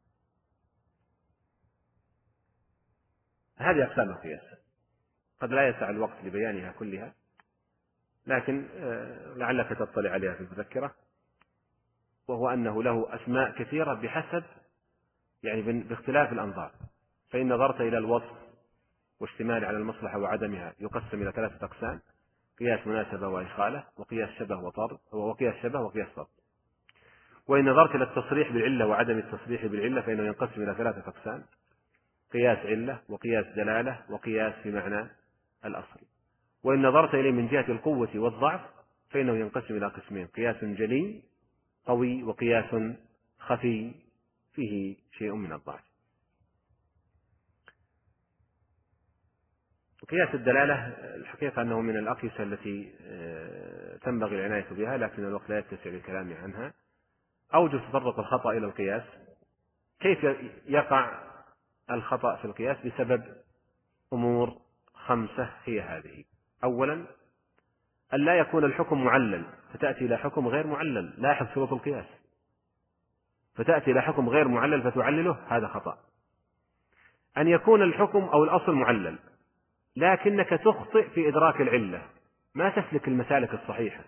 هذه أقسام القياس قد لا يسع الوقت لبيانها كلها، لكن لعلك تطلع عليها في المذكرة، وهو أنه له أسماء كثيرة بحسب يعني باختلاف الأنظار. فإن نظرت إلى الوصف واشتمال على المصلحة وعدمها يقسم إلى ثلاثة أقسام: قياس مناسبة وإخالة، وقياس شبه وطرد، وقياس شبه وقياس طرد. وإن نظرت إلى التصريح بالعلة وعدم التصريح بالعلة فإنه ينقسم إلى ثلاثة أقسام: قياس علة، وقياس دلالة، وقياس في معنى الأصل. وإن نظرت إليه من جهة القوة والضعف فإنه ينقسم إلى قسمين: قياس جلي قوي، وقياس خفي فيه شيء من الضعف. وقياس الدلالة الحقيقة أنه من الأقيسة التي تنبغي العناية بها، لكن الوقت لا يتسع للكلام عنها. أوجه تطرق الخطأ إلى القياس: كيف يقع الخطأ في القياس؟ بسبب أمور خمسة هي هذه. أولا، أن لا يكون الحكم معلل فتأتي إلى حكم غير معلل. لاحظ شروط القياس: فتأتي إلى حكم غير معلل فتعلله، هذا خطأ. أن يكون الحكم أو الأصل معلل لكنك تخطئ في إدراك العلة، ما تسلك المسالك الصحيحة،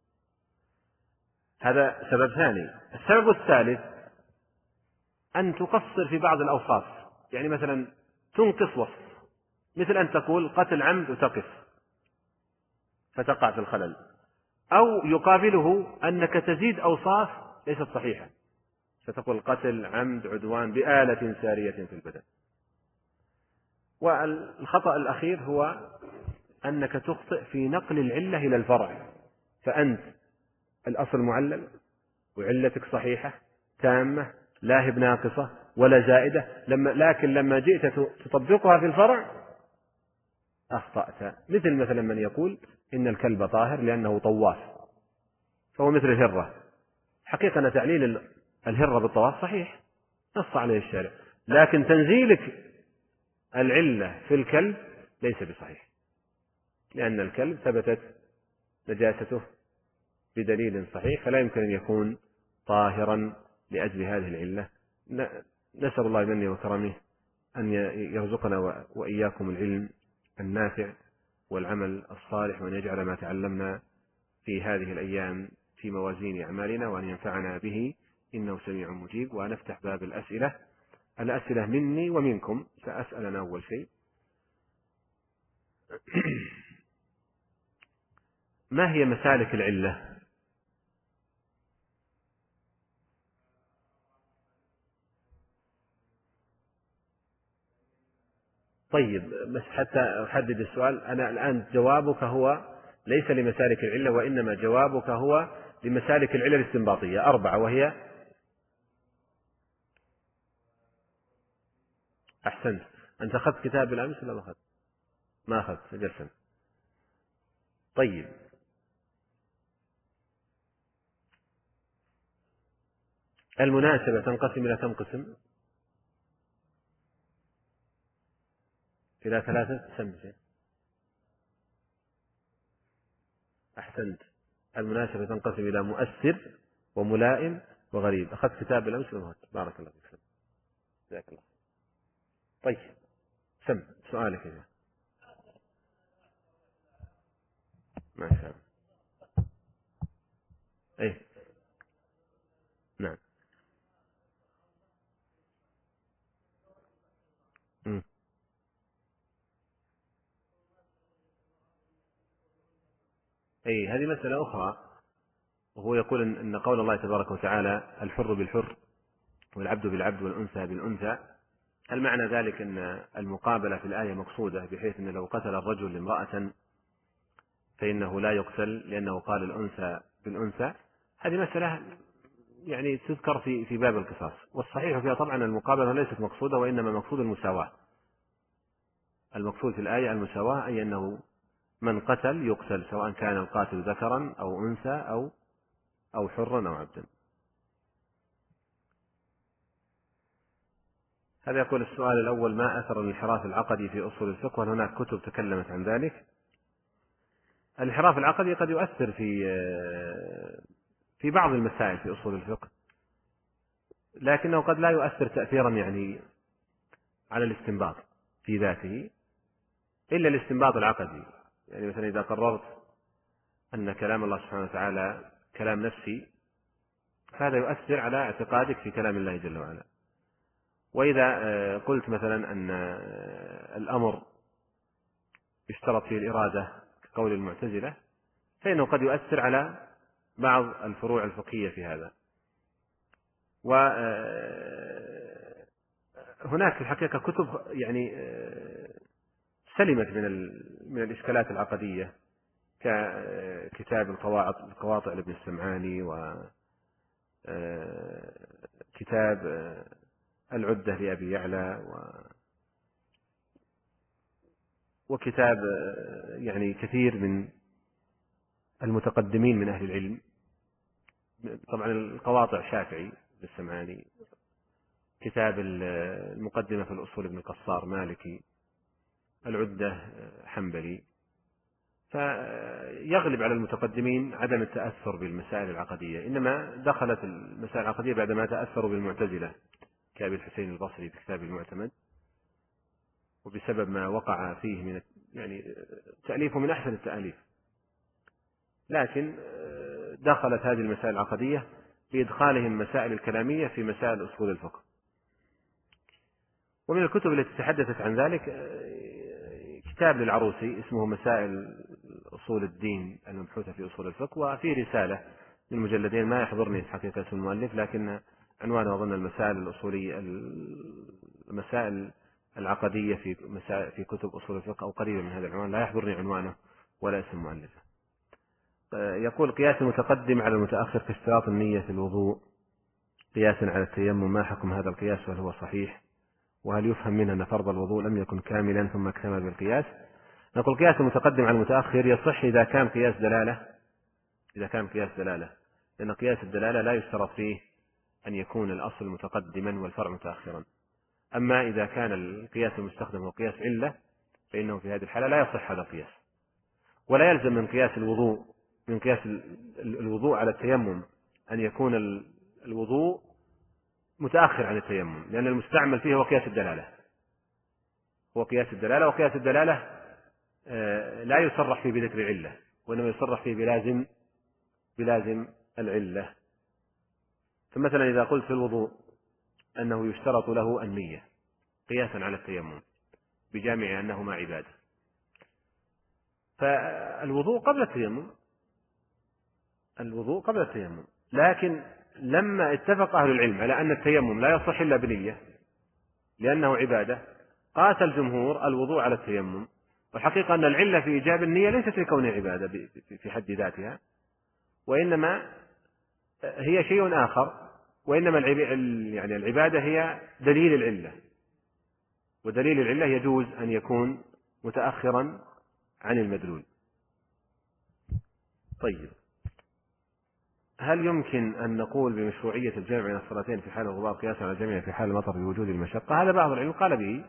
هذا سبب ثاني. السبب الثالث أن تقصر في بعض الأوصاف، يعني مثلا تنقص وصف، مثل أن تقول قتل عمد وتقف فتقع في الخلل، أو يقابله أنك تزيد أوصاف ليست صحيحة، فتقول قتل عمد عدوان بآلة سارية في البدن. والخطأ الأخير هو أنك تخطئ في نقل العلة إلى الفرع، فأنت الأصل معلل وعلتك صحيحة تامة لا هي بناقصة ولا زائدة، لما لكن لما جئت تطبقها في الفرع أخطأت. مثل مثلا من يقول إن الكلب طاهر لأنه طواف، فهو مثل الهرة. حقيقة تعليل الهرة بالطواف صحيح، نص عليه الشارع، لكن تنزيلك العلة في الكلب ليس بصحيح، لأن الكلب ثبتت نجاسته بدليل صحيح، فلا يمكن أن يكون طاهرا لأجل هذه العلة. نسأل الله بمنه وكرمه أن يرزقنا وإياكم العلم النافع والعمل الصالح، وأن يجعل ما تعلمنا في هذه الأيام في موازين أعمالنا، وأن ينفعنا به إنه سميع مجيب. ونفتح باب الأسئلة. الأسئلة مني ومنكم. سأسأل أنا أول شيء: ما هي مسالك العلة؟ طيب، بس حتى أحدد السؤال، أنا الآن جوابك هو ليس لمسالك العلة، وإنما جوابك هو لمسالك العلة الاستنباطية أربعة، وهي أحسنت. أنت أخذت كتاب الأمس ولا ما أخذت؟ ما أخذت، جلسا. طيب، المناسبة تنقسم إلى كم قسم؟ إلى ثلاثة. سمجة. أحسنت. المناسبة تنقسم إلى مؤثر وملائم وغريب. أخذت كتاب الأمس ولا ما أخذت؟ بارك الله فيك. جزاك الله. طيب، سم سؤالك إذا ما شاء الله. أي نعم. م. أي هذه مسألة أخرى، وهو يقول إن قول الله تبارك وتعالى الحر بالحر والعبد بالعبد والأنثى بالأنثى، هل معنى ذلك أن المقابلة في الآية مقصودة، بحيث أن لو قتل الرجل امرأة فإنه لا يقتل لأنه قال الأنثى بالأنثى؟ هذه مسألة يعني تذكر في في باب القصاص، والصحيح فيها طبعا المقابلة ليست مقصودة، وإنما مقصود المساواة. المقصود في الآية المساواة، أي أنه من قتل يقتل، سواء كان القاتل ذكرا أو أنثى أو أو حرا أو عبدا. هذا يقول السؤال الأول: ما أثر الانحراف العقدي في أصول الفقه؟ وهل هناك كتب تكلمت عن ذلك؟ الانحراف العقدي قد يؤثر في في بعض المسائل في أصول الفقه، لكنه قد لا يؤثر تأثيرا يعني على الاستنباط في ذاته، إلا الاستنباط العقدي. يعني مثلا إذا قررت أن كلام الله سبحانه وتعالى كلام نفسي، فهذا يؤثر على اعتقادك في كلام الله جل وعلا. وإذا قلت مثلا أن الأمر يشترط فيه الإرادة كقول المعتزلة، فإنه قد يؤثر على بعض الفروع الفقهية في هذا. وهناك في الحقيقة كتب يعني سلمت من من الإشكالات العقدية، ككتاب القواطع لابن السمعاني، و كتاب العدة لأبي يعلى وكتاب يعني كثير من المتقدمين من أهل العلم، طبعا القواطع شافعي للسمعاني، كتاب المقدمة في الأصول ابن قصار مالكي، العدة حنبلي. فيغلب على المتقدمين عدم التأثر بالمسائل العقدية، إنما دخلت المسائل العقدية بعدما تأثروا بالمعتزلة كأبي الحسين البصري في كتاب المعتمد، وبسبب ما وقع فيه من يعني تأليفه من أحسن التأليف، لكن دخلت هذه المسائل العقدية بإدخالهم مسائل الكلامية في مسائل أصول الفقه. ومن الكتب التي تحدثت عن ذلك كتاب للعروسي اسمه مسائل أصول الدين المبحوثة في أصول الفقه، وفي رسالة من مجلدين ما يحضرني حقيقة اسم المؤلف، لكن عنوانه أظن المسائل الأصولية المسائل العقدية في مسائل في كتب أصول الفقه أو قريبا من هذا العنوان، لا يحضرني عنوانه ولا اسم المؤلف. يقول: قياس المتقدم على المتأخر في اشتراط النية في الوضوء قياسا على التيمم، ما حكم هذا القياس وهل هو صحيح؟ وهل يفهم منه أن فرض الوضوء لم يكن كاملا ثم اكتمل بالقياس؟ نقول: قياس المتقدم على المتأخر يصح إذا كان قياس دلالة، إذا كان قياس دلالة، لأن قياس الدلالة لا يشترط فيه أن يكون الأصل متقدما والفرع متأخرا. أما إذا كان القياس المستخدم هو قياس علة فإنه في هذه الحالة لا يصح هذا القياس، ولا يلزم من قياس الوضوء من قياس الوضوء على التيمم أن يكون الوضوء متأخر عن التيمم، لأن المستعمل فيه هو قياس الدلالة، هو قياس الدلالة وقياس الدلالة لا يصرح فيه بذكر العلة، وإنما يصرح فيه بلازم بلازم العلة. فمثلا إذا قلت في الوضوء أنه يشترط له النية قياسا على التيمم بجامع أنهما عبادة، فالوضوء قبل التيمم، الوضوء قبل التيمم، لكن لما اتفق أهل العلم على أن التيمم لا يصح إلا بنية لأنه عبادة، قاس الجمهور الوضوء على التيمم. والحقيقة أن العلة في إيجاب النية ليست في كونها عبادة في حد ذاتها، وإنما هي شيء آخر، وإنما يعني العبادة هي دليل العلة، ودليل العلة يجوز أن يكون متأخرا عن المدلول. طيب، هل يمكن أن نقول بمشروعية الجمع بين الصلاتين في حال الغبار قياسا على الجمع في حال المطر بوجود المشقة؟ هذا بعض العلم قال به،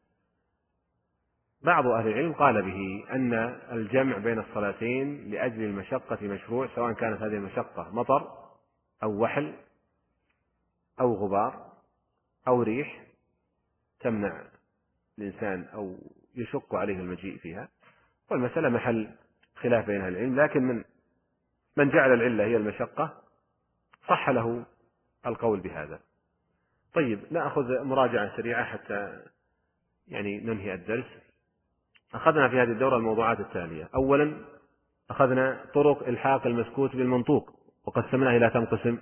بعض أهل العلم قال به أن الجمع بين الصلاتين لأجل المشقة مشروع، سواء كانت هذه المشقة مطر أو وحل أو غبار أو ريح تمنع الإنسان أو يشق عليه المجيء فيها، والمسألة محل خلاف بين أهل العلم، لكن من من جعل العلة هي المشقة صح له القول بهذا. طيب، نأخذ مراجعة سريعة حتى يعني ننهي الدرس. أخذنا في هذه الدورة الموضوعات التالية: أولا، أخذنا طرق إلحاق المسكوت بالمنطوق، وقسمناها إلى كم قسم؟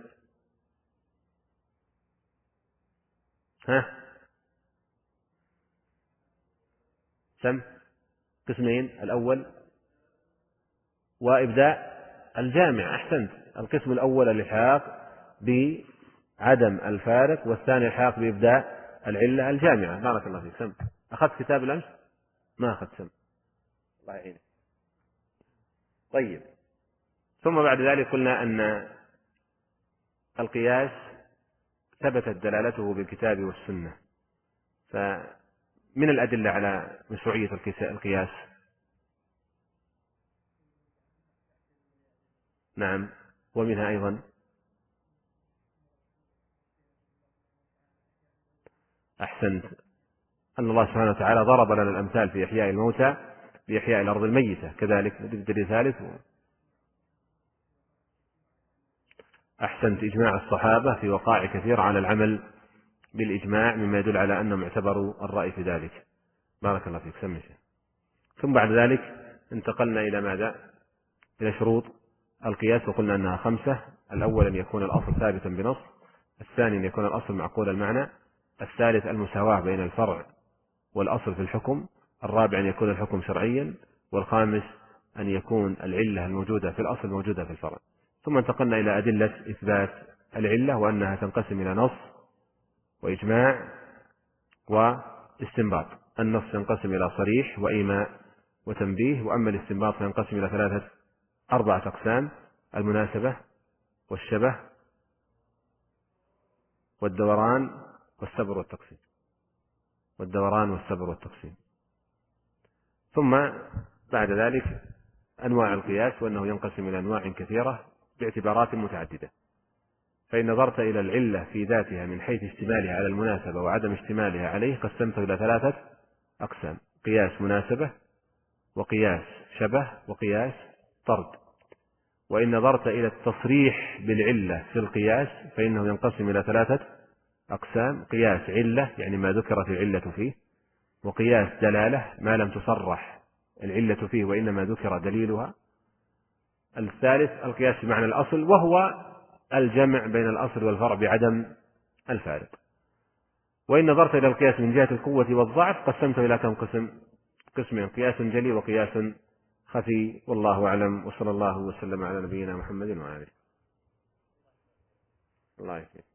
ها؟ سم قسمين: الأول وإبداء الجامع. أحسنت. القسم الأول الإلحاق بعدم الفارق، والثاني الإلحاق بإبداء العلة الجامعة. بارك الله فيك. سم. أخذت كتاب الأمس؟ ما أخذت سم. الله يعينك. طيب، ثم بعد ذلك قلنا أن القياس ثبتت دلالته بالكتاب والسنة، فمن الأدلة على مشروعية القياس؟ نعم، ومنها أيضا أحسنت أن الله سبحانه وتعالى ضرب لنا الأمثال في إحياء الموتى بإحياء الأرض الميتة، كذلك الدليل ثالث. أحسنت. إجماع الصحابة في وقائع كثيرة على العمل بالإجماع، مما يدل على أنهم اعتبروا الرأي في ذلك. بارك الله فيك. سمي. ثم بعد ذلك انتقلنا إلى ماذا؟ إلى شروط القياس، وقلنا أنها خمسة: الأول أن يكون الأصل ثابتا بنص، الثاني أن يكون الأصل معقول المعنى، الثالث المساواة بين الفرع والأصل في الحكم، الرابع أن يكون الحكم شرعيا، والخامس أن يكون العلة الموجودة في الأصل موجودة في الفرع. ثم انتقلنا إلى أدلة إثبات العلة، وأنها تنقسم إلى نص وإجماع واستنباط. النص ينقسم إلى صريح وإيماء وتنبيه، وأما الاستنباط فينقسم إلى ثلاثة أربعة أقسام: المناسبة والشبه والدوران والسبر والتقسيم والدوران والسبر والتقسيم. ثم بعد ذلك أنواع القياس، وأنه ينقسم إلى أنواع كثيرة باعتبارات متعددة. فإن نظرت إلى العلة في ذاتها من حيث اشتمالها على المناسبة وعدم اشتمالها عليه قسمته إلى ثلاثة أقسام: قياس مناسبة، وقياس شبه، وقياس طرد. وإن نظرت إلى التصريح بالعلة في القياس فإنه ينقسم إلى ثلاثة أقسام: قياس علة يعني ما ذكرت العلة فيه، وقياس دلالة ما لم تصرح العلة فيه وإنما ذكر دليلها. الثالث القياس بمعنى الأصل، وهو الجمع بين الأصل والفرع بعدم الفارق. وإن نظرت إلى القياس من جهة القوة والضعف قسمته إلى كم قسم؟ قسمين: قياس جلي وقياس خفي. والله أعلم، وصلى الله وسلم على نبينا محمد وعلى آله. الله يسلمك.